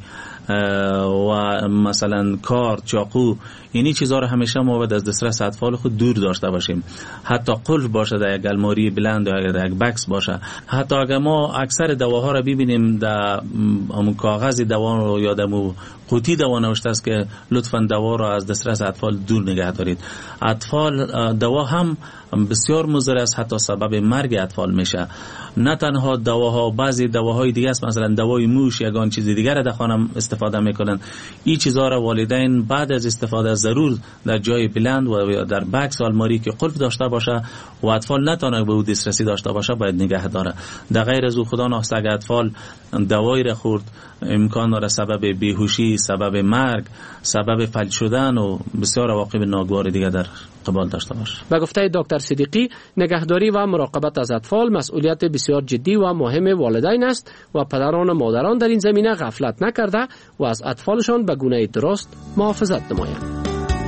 و مثلا کار، چاقو، اینی چیزها رو همیشه ما باید از دسترس اطفال خود دور داشته باشیم. حتی قلف باشه در یک الماری بلند یا در یک بکس باشه. حتی اگر ما اکثر دواها رو ببینیم در همون کاغذ دوا رو یا در قوطی دوا نوشته است که لطفاً دوا رو از دسترس اطفال دور نگه دارید. اطفال دوا هم بسیار مضر است، حتی سبب مرگ اطفال میشه. نه تنها دواها، بعضی دواهای دیگه است، مثلا دوای موش یا آن چیز دیگر در خانه استفاده میکنن. این چیزها را والدین بعد از استفاده ضرور در جای بلند و در بکس و الماری که قلف داشته باشه و اطفال نتونه به او دسترسی داشته باشه باید نگه داره. در غیر از او خدا نخواسته اگر اطفال دوایی را خورد امکان داره سبب بیهوشی، سبب مرگ، سبب فلج شدن و بسیار عواقب ناگوار دیگه در قبال داشته باشه. به گفته دکتر صدیقی، نگهداری و مراقبت از اطفال مسئولیت بسیار جدی و مهم والدین است و پدران و مادران در این زمینه غفلت نکرده و از اطفالشان به گونه درست محافظت نمایند.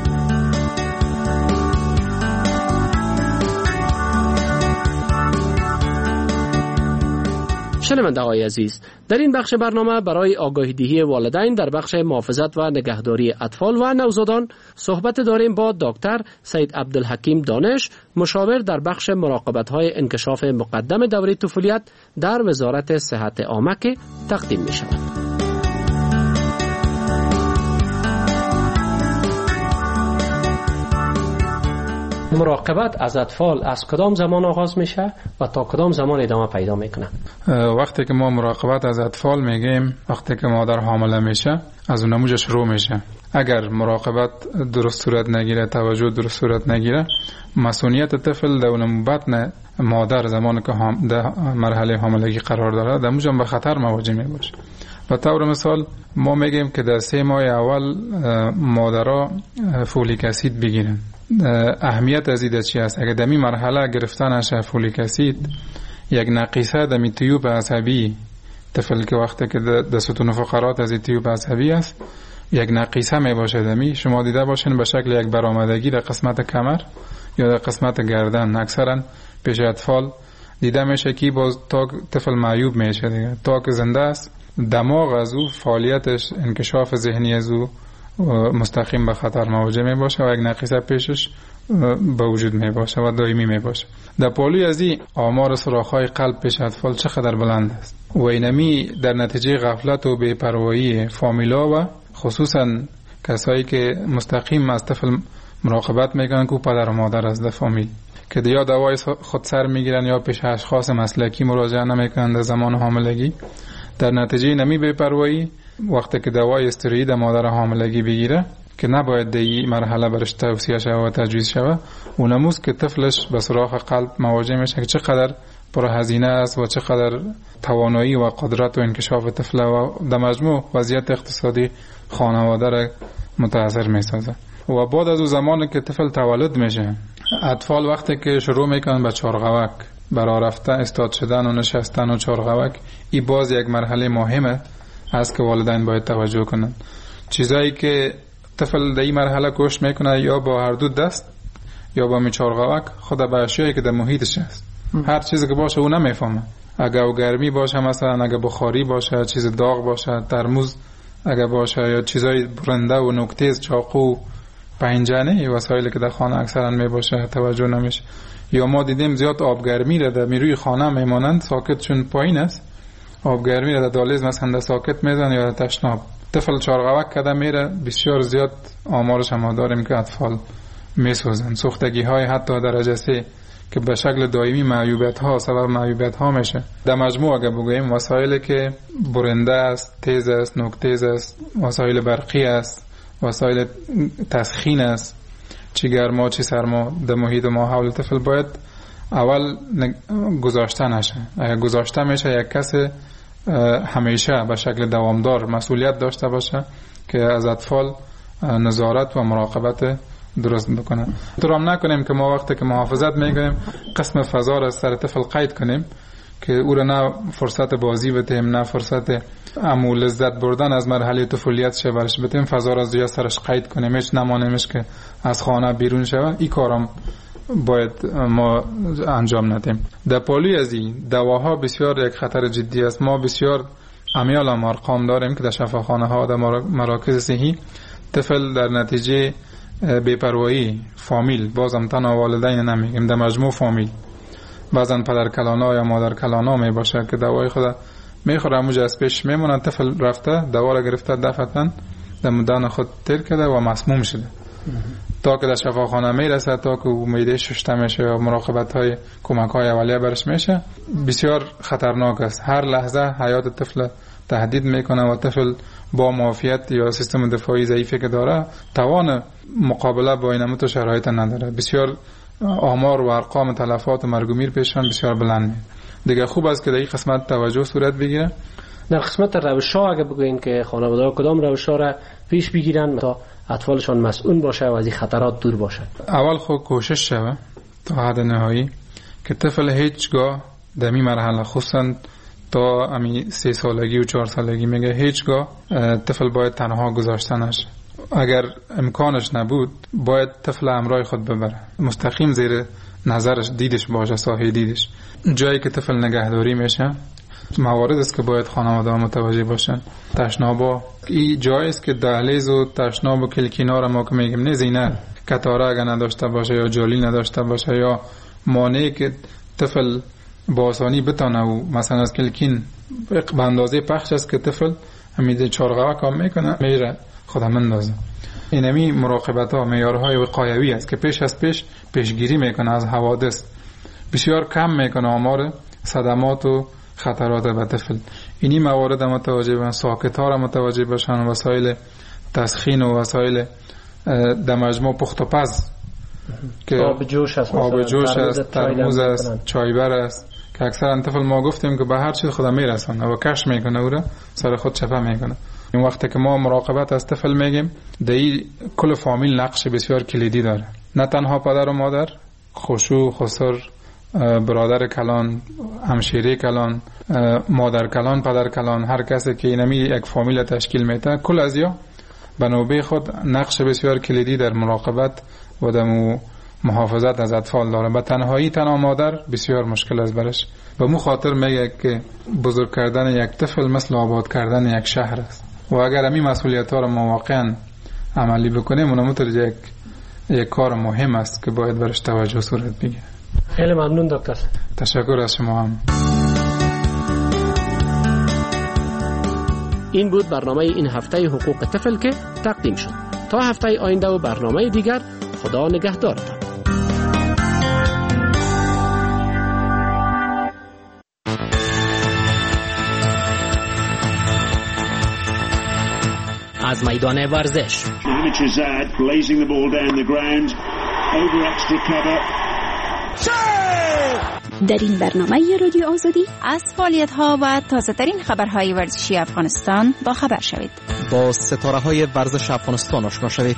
شنونده های عزیز، در این بخش برنامه برای آگاهی دهی والدین در بخش محافظت و نگهداری اطفال و نوزادان صحبت داریم با دکتر سید عبدالحکیم دانش، مشاور در بخش مراقبت های انکشاف مقدم دوره طفولیت در وزارت صحت عامه که تقدیم می شود. مراقبت از اطفال از کدام زمان آغاز میشه و تا کدام زمان ادامه پیدا میکنه؟ وقتی که ما مراقبت از اطفال میگیم وقتی که مادر حامله میشه از اون نموجه شروع میشه. اگر مراقبت درست صورت نگیره، توجه درست صورت نگیره، مسئولیت طفل در اون بطن مادر زمانی که در مرحله حاملگی قرار داره در موجه به خطر مواجه میباشه. به طور مثال ما میگیم که در سه ماه اول مادرها فولیک اسید بگیرن. اهمیت از این چی است؟ اگر در این مرحله گرفتنش فولیک اسید یک نقیصه در تیوب عصبی طفل که وقتی که در ستون فقرات از تیوب عصبی است یک نقیصه می باشه دمی، شما دیده باشین به شکل یک برآمدگی در قسمت کمر یا در قسمت گردن. اکثرا پیش اطفال دیده میشه که باز تا طفل معیوب میشه دیگه. تا که زنده است دماغ از او فعالیتش، انکشاف ذهنی از او مستقیم به خطر مواجه می باشه و یک نقیصه پیشش به وجود می باشه و دائمی می باشه. در پالوی از این آمار سوراخ‌های قلب پیش اطفال چقدر بلند است و اینمی در نتیجه غفلت و بی‌پروایی فامیلا و خصوصا کسایی که مستقیم از طفل مراقبت میکنن که پدر و مادر از فامیل که یا دوای خود سر میگیرن یا پیش اشخاص مسلکی مراجعه نمیکنن در زمان حاملگی. در نتیجه نمی بی‌پروایی وقتی که دوای استروئید مادر حاملگی بگیره که نباید در این مرحله برش توصیه شود و تجویز شود، اونموز که طفلش به سراغ قلب مواجه میشه که چقدر پرهزینه است و چقدر توانایی و قدرت و انکشاف طفل و در مجموع وضعیت اقتصادی خانواده را متاثر میسازه. و بعد از اون زمانی که طفل تولد میشه، اطفال وقتی که شروع میکنن به چارغوک، برای رفتن، استاد شدن و نشستن و چارغوک، این باز یک مرحله مهمه است که والدین باید توجه کنن. چیزایی که طفل در این مرحله کوشش میکنه یا با هر دو دست یا با میچارغوک خود به اشیایی که در محیطش است. هر چیزی که باشه او نمیفهمه. اگه گرمی باشه، مثلا اگه بخاری باشه، چیز داغ باشه، ترموز اگه باشه، یا چیزای برنده و نوک‌تیز، چاقو، پنجره، وسایلی که در خانه اکثرا می باشه توجه نمیشه. یا ما دیدیم زیاد آبگرمی را در میروی خانه میمانند، ساکت چون پایین است، آبگرمی را در دالیز مثلا در ساکت میزن یا در تشناب. طفل چارغوک کده میره، بسیار زیاد آمارش هم داریم که اطفال میسوزن. سوختگی های حتی درجه سه که به شکل دائمی معیوبیت ها سبب معیوبیت ها میشه. در مجموع اگه بگوییم وسایلی که برنده است، تیز است، نوک تیز است، وسایل برقی است، وسایل تسخین است، چی گرما چی سرما در محیط ما حول طفل باید اول گذاشته نشه. اگه گذاشته میشه یک کس همیشه به شکل دوامدار مسئولیت داشته باشه که از اطفال نظارت و مراقبت درست بکنه. درام نکنیم که ما وقتی که محافظت میگیم قسم فضا را سر طفل قید کنیم که او را نه فرصت بازی بدیم، نه فرصت امو لذت بردن از مرحله طفولیت شه برش بدیم، فضا را زیاد سرش قید کنیم، هیچ نمانیمش که از خانه بیرون شود. این کارم باید ما انجام ندیم. در پالی از این دواها بسیار یک خطر جدی است. ما بسیار امیال هم ارقام داریم که در شفاخانه ها در مراکز صحی طفل در نتیجه بی‌پروایی فامیل، بازم تنها والدین نمیگیم، در مجموع فامیل، بعضن پدر کلانا یا مادر کلانا می باشه که دوای خود میخوره، موج از پیش میمونن، طفل رفته دوا را گرفته دفعتاً در مدان خود تیر کرده و مسموم شده تا که در شفاخانه میرسه، تا که امیده ششته میشه و مراقبت های کمک های اولیه برش میشه. بسیار خطرناک است. هر لحظه حیات طفل تهدید میکنه و طفل با معافیت یا سیستم دفاعی ضعیفی که داره توان مقابله با این نمط شرایط نداره. بسیار آمار و ارقام تلفات و مرگ و میر پیشان بسیار بلند. دیگه خوب است که در این قسمت توجه صورت بگیره. در قسمت روش‌ها اگه بگوین که خانواده‌ها کدام روش‌ها را پیش بگیرن تا اطفالشان مسئول باشه و از این خطرات دور باشه؟ اول خود کوشش شوه تا حد نهایی که طفل هیچگاه در این مرحله خصوصا تا امی سه سالگی و چهار سالگی میگه هیچگاه طفل باید تنها گذاشته نشه. اگر امکانش نبود باید طفل همراه خود ببره، مستقیم زیر نظرش دیدش باشه، سایه دیدش. جایی که طفل نگهداری میشه موارد است که باید خانواده ها متوجه باشن. تشنابا این جایی است که دهلیز و تشناب و کلکینا را ما که میگیم نه زینه کتاره اگر نداشته باشه یا جالی نداشته باشه یا مانعی که طفل با آسانی بتانه و مثلا از کلکین به اندازه پخش است که طفل همین چارغوه کام میکنه میره خودم مندازه. اینمی مراقبت ها معیارهای وقایوی است که پیش از پیش پیشگیری میکنه از حوادث. بسیار کم میکنه آمار صدمات و خطرات به طفل. اینی موارد متوجه باشن، ساکت ها را متوجه باشن، وسایل تسخین و وسایل در مجموع پخت و پز که آب جوش است، آب جوش است، ترموز است، چایبر است که اکثرا طفل ما گفتیم که به هر چیز خود میرسونه و کش میکنه او را سر خود چپه میکنه. این وقتی که ما مراقبت از طفل میگیم در این کل فامیل نقش بسیار کلیدی داره. نه تنها پدر و مادر، خشوع، خسر، برادر کلان، همشیره کلان، مادر کلان، پدر کلان، هر کسی که اینمی یک فامیل تشکیل میده، کل از یا به نوبه خود نقش بسیار کلیدی در مراقبت و در محافظت از اطفال داره. به تنهایی تنها مادر بسیار مشکل است برش. به مو خاطر میگه که بزرگ کردن یک طفل مثل آباد کردن یک شهر است و اگر همین مسئولیت ها را ما واقعا عملی بکنیم اونم یک یک کار مهم است که باید برش توجه صورت بگیره. خیلی ممنون دکتر. تشکر از شما هم. این بود برنامه این هفته حقوق طفل که تقدیم شد. تا هفته آینده و برنامه دیگر خدا نگهدارتان. از میدان ورزش در این برنامه رادیو آزادی از فعالیت‌ها و تازه‌ترین خبرهای ورزشی افغانستان با خبر شوید. با ستاره‌های ورزش افغانستان آشنا شوید.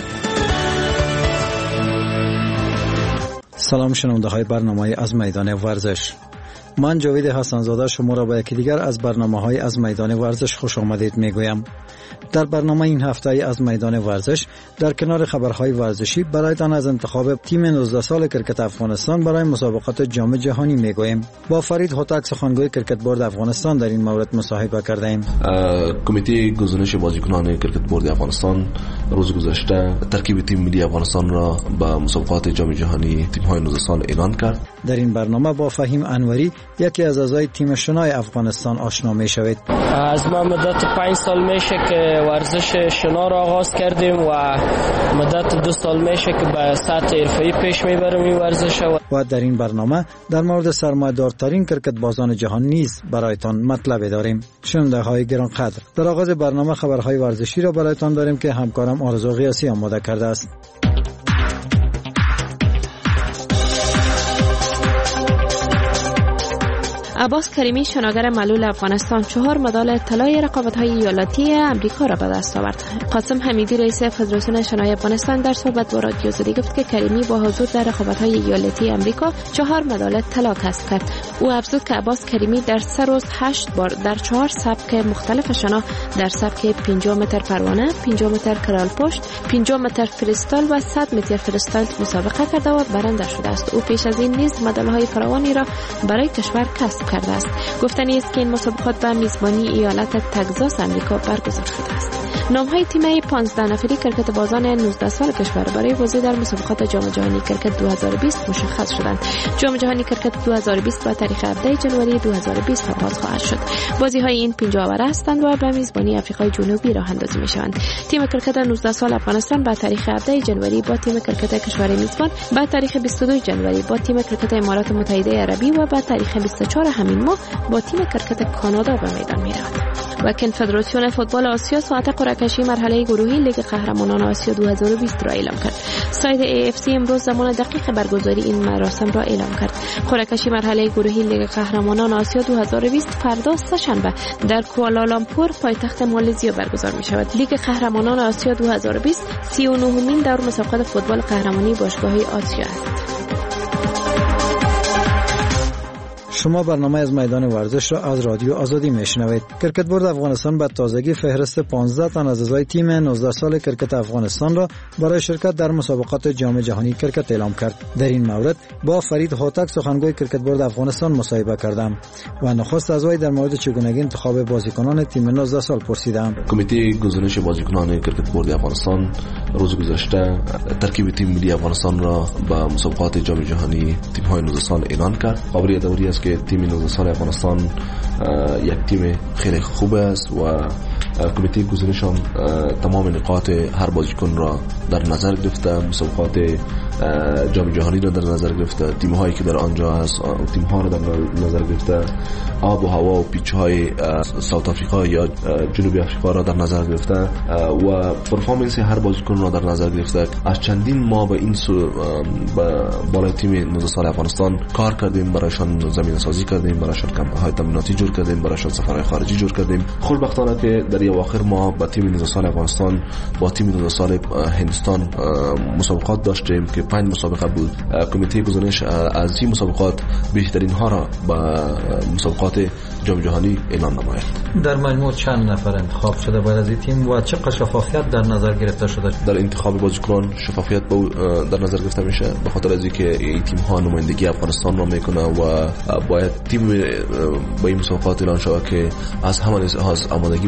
سلام شنونده‌های برنامه از میدان ورزش. من جاوید حسن‌زاده شما را به یکی دیگر از برنامه‌های از میدان ورزش خوش آمدید می‌گویم. در برنامه این هفته از میدان ورزش در کنار خبرهای ورزشی برایتان از انتخاب تیم نوزده سال کرکت افغانستان برای مسابقات جام جهانی میگوییم. با فرید هوتک سخنگوی کرکت بورد افغانستان در این مورد مصاحبه کرده ایم. کمیته گزینش بازیکنان کرکت بورد افغانستان روز گذشته ترکیب تیم ملی افغانستان را به مسابقات جام جهانی تیم‌های نوزده سال اعلان کرد. در این برنامه با فهیم انوری یکی از اعضای تیم شنای افغانستان آشنا می‌شوید. از ما مدت پنج سال میشه که ورزش شنا را آغاز کردیم و مدت دو سال میشه که به سطح حرفه‌ای پیش میبریم این ورزش. و در این برنامه در مورد سرمایه‌دارترین کرکت بازان جهان نیز برایتان مطلب داریم. شنونده‌های گرانقدر، در آغاز برنامه خبرهای ورزشی را برایتان داریم که همکارم آرزو قیاسی آماده کرده است. عباس کریمی شناگر معلول افغانستان چهار مدال طلای رقابت‌های ایالتی امریکا را به دست آورد. قاسم حمیدی رئیس فدراسیون شنای افغانستان در صحبت با رادیو آزادی گفت که کریمی با حضور در رقابت‌های ایالتی امریکا چهار مدال طلا کسب کرد. او افزود که عباس کریمی در سه روز هشت بار در چهار سبک مختلف شنا در سبک پنجاه متر پروانه، پنجاه متر کرال پشت، پنجاه متر فریستایل و صد متر فریستایل مسابقه کرده و برنده شده است. او پیش از این نیز مدال‌های فراوانی را برای کشور کسب کرده است. گفتنی است که این مسابقات به میزبانی ایالت تگزاس امریکا برگزار شده است. نام‌های تیم پانزده نفری کرکت بازان نوزده سال کشور برای بازی در مسابقات جام جهانی کرکت دو هزار و بیست مشخص شدند. جام جهانی کرکت دو هزار و بیست با تاریخ هفده جنوری دو هزار و بیست آغاز خواهد شد. بازی‌های این پنجاه اوور هستند و به میزبانی آفریقای جنوبی راه اندازی می‌شوند. تیم کرکت نوزده سال افغانستان با تاریخ هفده جنوری با تیم کرکت کشور میزبان با تاریخ بیست و دو جنوری با تیم کرکت امارات متحده عربی و با تاریخ بیست و چهار همین ماه با تیم کرکت کانادا به میدان می‌رود. و کنفدراسیون فوتبال آسیا ساعت قرعه کشی مرحله گروهی لیگ قهرمانان آسیا دو هزار و بیست را اعلام کرد. سایت ای اف سی امروز زمان دقیق برگزاری این مراسم را اعلام کرد. قرعه کشی مرحله گروهی لیگ قهرمانان آسیا دو هزار و بیست فردا سه‌شنبه در کوالالامپور پایتخت مالزیا برگزار می شود. لیگ قهرمانان آسیا دو هزار و بیست سی و نهمین دور مسابقات فوتبال قهرمانی باشگاه‌های آسیا است. شما برنامه از میدان ورزش را از رادیو آزادی میشنوید. کرکت بورد افغانستان به تازگی فهرست پانزده تن از اعضای تیم نوزده سال کرکت افغانستان را برای شرکت در مسابقات جام جهانی کرکت اعلام کرد. در این مورد با فرید هوتک سخنگوی کرکت بورد افغانستان مصاحبه کردم و نخست از وی در مورد چگونگی انتخاب بازیکنان تیم نوزده سال پرسیدم. کمیته گزینش بازیکنان کرکت بورد افغانستان روز گذشته ترکیب تیم ملی افغانستان را به مسابقات جام جهانی تیم‌های نوزده سال اعلان کرد. خبری دوری است که تیم نوزده سال افغانستان یک تیم خیلی خوب است و کمیته گزینش هم تمام نقاط هر بازیکن را در نظر گرفته، مسابقات جام جهانی را در نظر گرفته، تیم‌هایی که در آنجا هست تیم‌ها را در نظر گرفته، آب و هوا و پیچ‌های ساوت آفریقا یا جنوبی آفریقا را در نظر گرفته و پرفورمنس هر بازیکن را در نظر گرفته. از چندین ماه به این سو با بالای تیم نوزده سال افغانستان کار کردیم، برایشان زمین سازی کردیم، برایشان کمپ‌های تمریناتی جور کردیم، برایشان سفرهای خارجی جور کردیم. خوشبختانه که در اواخر ما با تیم نوزده سال افغانستان با تیم نوزده سال هندستان مسابقات داشتیم که پنج مسابقه بود. کمیته گزینش از این مسابقات بهترین ها را با مسابقات جام جهانی اعلام نماید. در مجموع چند نفر انتخاب شده باید از این تیم و چقدر شفافیت در نظر گرفته شده؟ در انتخاب بازیکنان شفافیت در نظر گرفته میشه به خاطر از اینکه این تیم ها نمایندگی افغانستان را میکنه و باید تیم با این مسابقات اعلان شود که از همان از آمادگی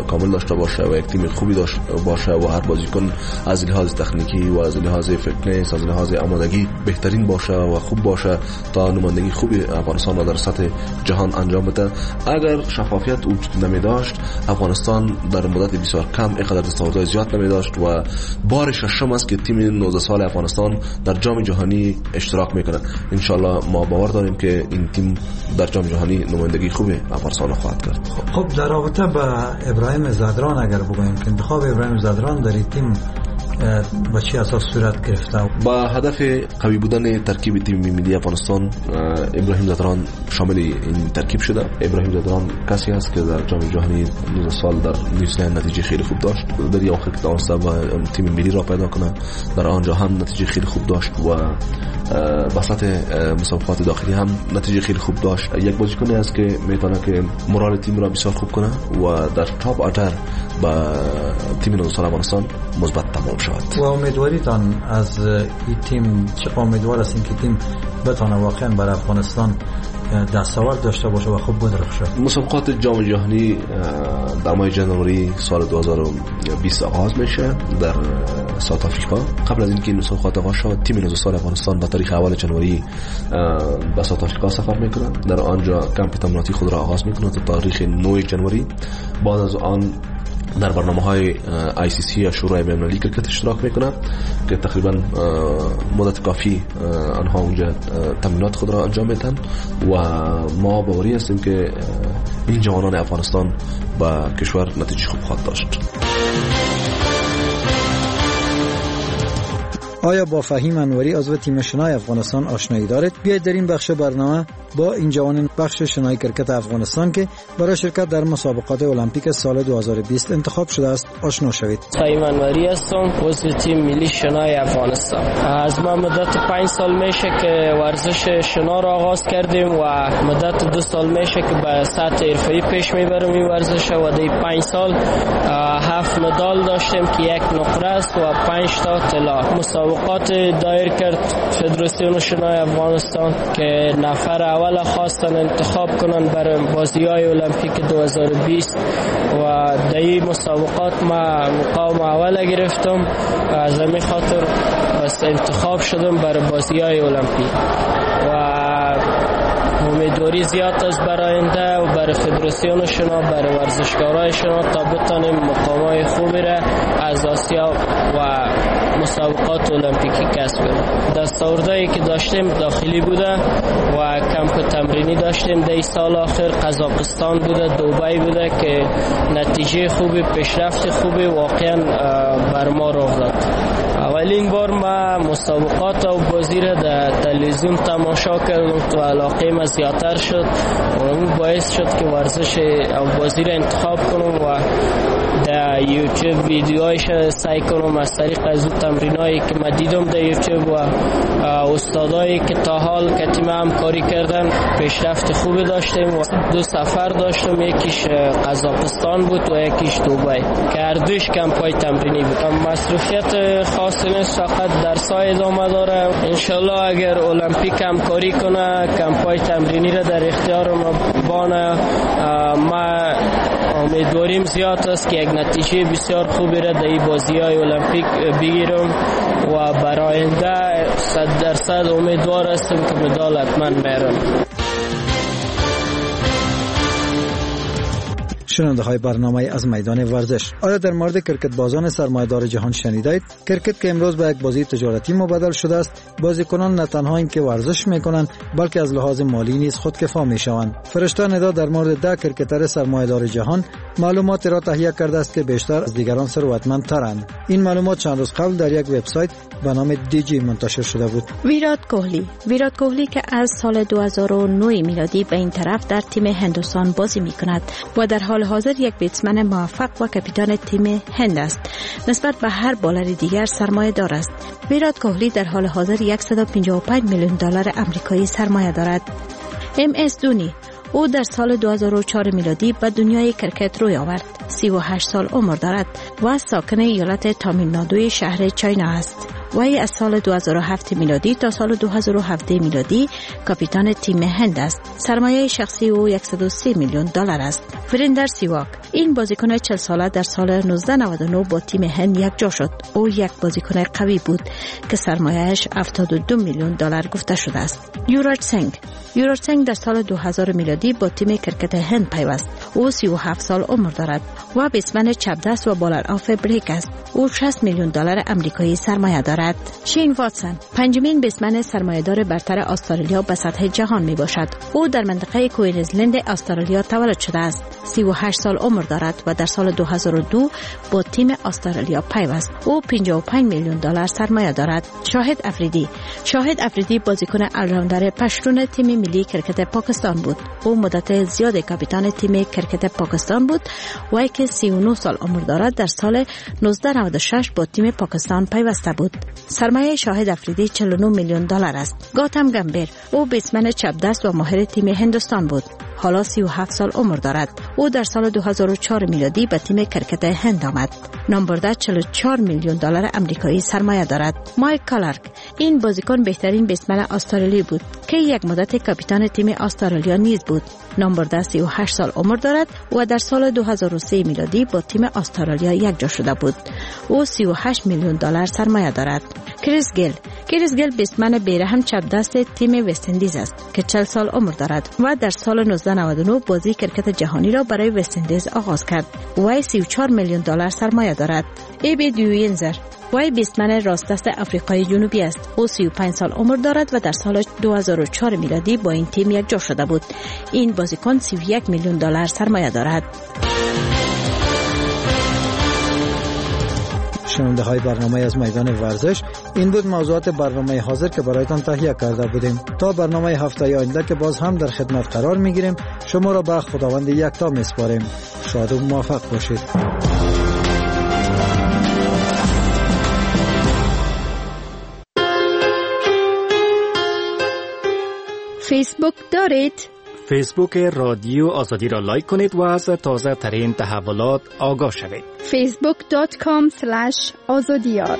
کامل داشته باشه و یک تیم خوبی داشته باشه و هر بازیکن از لحاظ تکنیکی و از لحاظ فیتنس از لحاظ آمادگی بهترین باشه و خوب باشه تا نمایندگی خوبی افغانستان را در سطح جهان انجام بده. اگر شفافیت وجود نمی داشت افغانستان در مدت بسیار کم اینقدر دستاوردهای زیاد نمی داشت و بار ششم است که تیم نوزده سال افغانستان در جام جهانی اشتراک میکنه. ان شاء الله ما باور داریم که این تیم در جام جهانی نمایندگی خوبی افغانستان خواهد کرد. خب در رابطه با ابراهیم زادران اگر بگوییم که انتخاب ابراهیم زادران در این تیم با چه اساس صورت گرفته؟ با هدف قوی بودن ترکیب تیم ملی افغانستان ابراهیم زادران شامل این ترکیب شده. ابراهیم زادران کسی است که در جام جهانی نوزده سال در نیوزلند نتیجه خیلی خوب داشت. در آخر که توانسته و تیم ملی را پیدا کنه در آنجا هم نتیجه خیلی خوب داشت و بساط مسابقات داخلی هم نتیجه خیلی خوب داشت. یک بازیکنی است که میتونه که مورال تیم را بسیار خوب کنه و در تاپ آردر با تیم نوزده سال افغانستان مثبت تمام شود. و امیدواریتان از این تیم چه امیدوار هستین که تیم بتونه واقعا برای افغانستان دستاورد داشته باشه و خوب بدرخشه؟ مسابقات جام جهانی در ماه ژانویه سال دو هزار و بیست آغاز میشه در ساوت آفریقا. قبل از اینکه این مسابقات آغاز شود تیم نوزده سال افغانستان با تاریخ اول ژانویه به ساوت آفریقا سفر میکنه. در آنجا کمپ تمریناتی خود را آغاز میکنه تا تاریخ نه ژانویه. بعد از آن در برنامه‌های آی سی سی یا شورای بین‌المللی کرکت اشتراک میکنه که تقریبا مدت کافی آنها اونجا تمرینات خود را انجام میدن و ما باوری هستیم که این جوانان افغانستان با کشور نتیجه خوب خواهد داشت. آیا با فهیم انوری عضو تیم شنای افغانستان آشنایی دارید؟ بیایید در این بخش برنامه با این جوان بخش شنای کرکت افغانستان که برای شرکت در مسابقات المپیک سال دو هزار و بیست انتخاب شده است آشنا شوید. فهیم انوری هستم، عضو تیم ملی شنای افغانستان. از ما مدت پنج سال میشه که ورزش شنا را آغاز کردیم و مدت دو سال میشه که به سطح حرفه‌ای پیش میبریم این ورزش و در پنج سال هفت مدال داشتیم که یک نقره است و پنج تا طلا. مسابقات دایر کرد فدراسیون شنای افغانستان که نفر اول خواستن انتخاب کنن برای بازی‌های المپیک دو هزار و بیست و در این مسابقات ما مقام اول گرفتم. از همین خاطر بس انتخاب شدم برای بازی‌های المپیک و امیدواری زیاد است برای آینده و برای فدراسیون شنا برای ورزشکارای شنا تا بتانیم مقامات خوبی را از آسیا و مسابقات المپیکی کسب کنیم. دستاوردهایی که داشتیم داخلی بوده و کمپ تمرینی داشتیم. در سال آخر قزاقستان بوده، دبی بوده که نتیجه خوبی، پیشرفت خوبی واقعا بر ما راه داد. اولین بار ما مسابقات و بازی را در تلویزیون تماشا کردم تو علاقه ما زیادتر شد و اون باعث شد که ورزش و بازی را انتخاب کنم و در یوتیوب ویدیوهایش سعی کنم از طریق از اون تمرینایی که من دیدم در یوتیوب و استادایی که تا حال که تیم همکاری کردن پیشرفت خوبی داشتیم و دو سفر داشتم، یکیش قزاقستان بود و یکیش دبی که هر دوش کمپای تمرینی بود. مصروفیت خاصی نیست، فقط درس‌های ادامه داره. انشالله اگر المپیک همکاری کنه کمپای تمرینی را در اختیار ما بانه، ما امیدواریم زیاد است که یک نتیجه بسیار خوبی را در این بازی‌های المپیک بگیرم و برای آینده صد درصد امیدوار هستم که مدال حتما میارم. شنونده های برنامه از میدان ورزش، آیا در مورد کرکت بازان سرمایه‌دار جهان شنیدید؟ کرکت که امروز به یک بازی تجارتی مبدل شده است، بازیکنان نه تنها اینکه ورزش میکنند بلکه از لحاظ مالی نیز خودکفا میشوند. فرشته ندا در مورد ده کرکتر سرمایه‌دار جهان معلوماتی را تهیه کرده است که بیشتر از دیگران ثروتمندترند. این معلومات چند روز قبل در یک وبسایت به نام دیجی منتشر شده بود. ویرات کوهلی ویرات کوهلی که از سال دو هزار و نه میلادی به این طرف در تیم هندوستان بازی میکند و در حال حاضر یک بیتسمن موفق و کاپیتان تیم هند است. نسبت به هر بالر دیگر سرمایه دار است. ویرات کوهلی در حال حاضر صد و پنجاه و پنج میلیون دلار آمریکایی سرمایه دارد. ام اس دونی او در سال دو هزار و چهار میلادی به دنیای کرکت روی آورد. سی و هشت سال عمر دارد و ساکن ایالت تامیل نادوی شهر چاینا است. وی از سال دو هزار و هفت میلادی تا سال دو هزار و هفده میلادی کاپیتان تیم هند است. سرمایه شخصی او صد و سی میلیون دلار است. وریندر سیواک، این بازیکن چهل ساله در سال نوزده نود و نه با تیم هند یک جا شد. او یک بازیکن قوی بود که سرمایه‌اش هفتاد و دو میلیون دلار گفته شده است. یوراج سینگ یوراج سینگ در سال دو هزار میلادی با تیم کرکت هند پیوست. او سی و هفت سال عمر دارد و بیتسمن چپ دست و بالر آف بریک است. او شصت میلیون دلار آمریکایی سرمایه دارد. شین واتسون پنجمین بیتسمن سرمایه‌دار برتر استرالیا به سطح جهان می باشد. او در منطقه کوئینزلند استرالیا تولد شده است. سی و هشت سال عمر دارد و در سال دو هزار و دو با تیم استرالیا پیوست. او پنجاه و پنج میلیون دلار سرمایه دارد. شاهد افریدی شاهد افریدی بازیکن آلراوندر پشتون تیم ملی کرکت پاکستان بود. او مدت زیاد کاپیتان تیم کرکت پاکستان بود و که سی و نه سال عمر دارد در سال نوزده نود و شش با تیم پاکستان پیوسته بود. سرمایه شاهد افریدی چهل و نه میلیون دلار است. گاتم گمبیر، او بیتسمن چپ دست و ماهر تیم هندوستان بود. حالا سی و هفت سال عمر دارد. او در سال دو هزار و چهار میلادی به تیم کرکت هند آمد. نامبرده چهل و چهار میلیون دلار آمریکایی سرمایه دارد. مایک کلارک، این بازیکن بهترین بیتسمن استرالی بود که یک مدت کاپیتان تیم استرالیا نیز بود. نامبرده سی و هشت سال عمر دارد و در سال دو هزار و سه میلادی با تیم استرالیا یک جا شده بود. او سی و هشت میلیون دلار سرمایه دارد. کریس گیل کریس گیل بیتسمن بیرحم چپ دست تیم وست اندیز است که چهل سال عمر دارد و در سال نوزده نود و نه بازی کرکت جهانی را برای وست اندیز آغاز کرد. وی سی و چهار میلیون دلار سرمایه دارد. ای بی دیوینزر، وی بیتسمن راست دست آفریقای جنوبی است. او سی و پنج سال عمر دارد و در سال دو هزار و چهار میلادی با این تیم یک جا شده بود. این بازیکن سی و یک میلیون دلار سرمایه دارد. شنونده های برنامه از میدان ورزش، این بود موضوعات برنامه حاضر که برایتان تهیه کرده بودیم. تا برنامه هفته آینده که باز هم در خدمت قرار میگیریم، شما را به خداوند یکتا میسپاریم. شاد و موفق باشید. فیسبوک دارید؟ فیسبوک رادیو آزادی را لایک کنید و از تازه ترین تحولات آگاه شوید. فیسبوک دات کام اسلش آزادیار.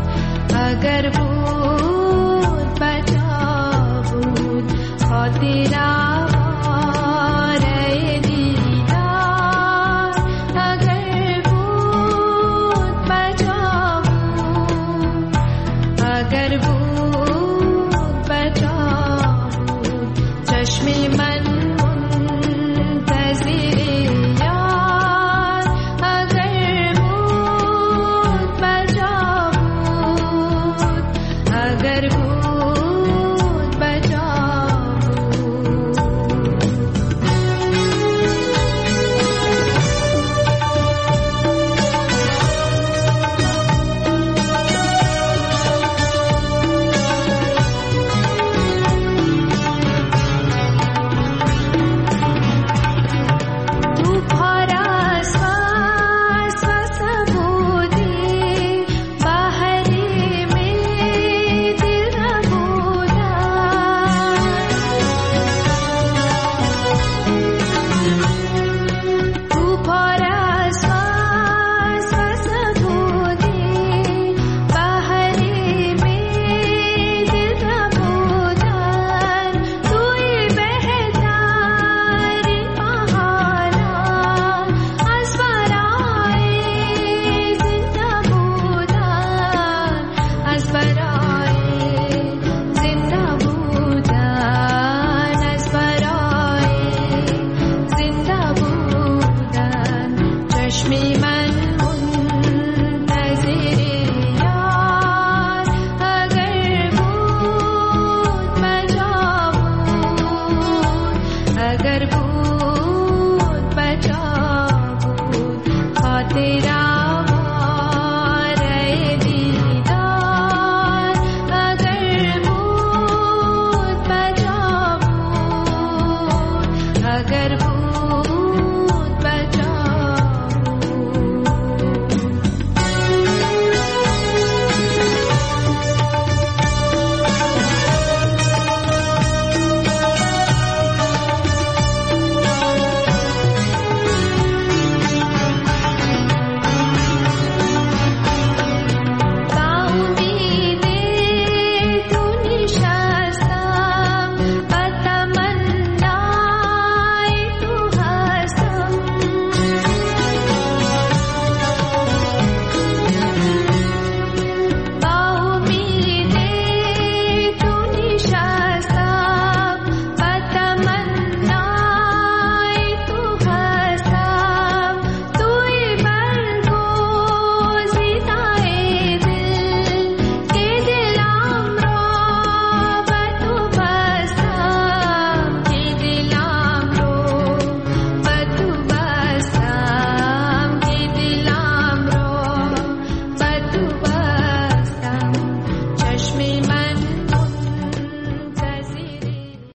अगर भूत बचा भूत खातिर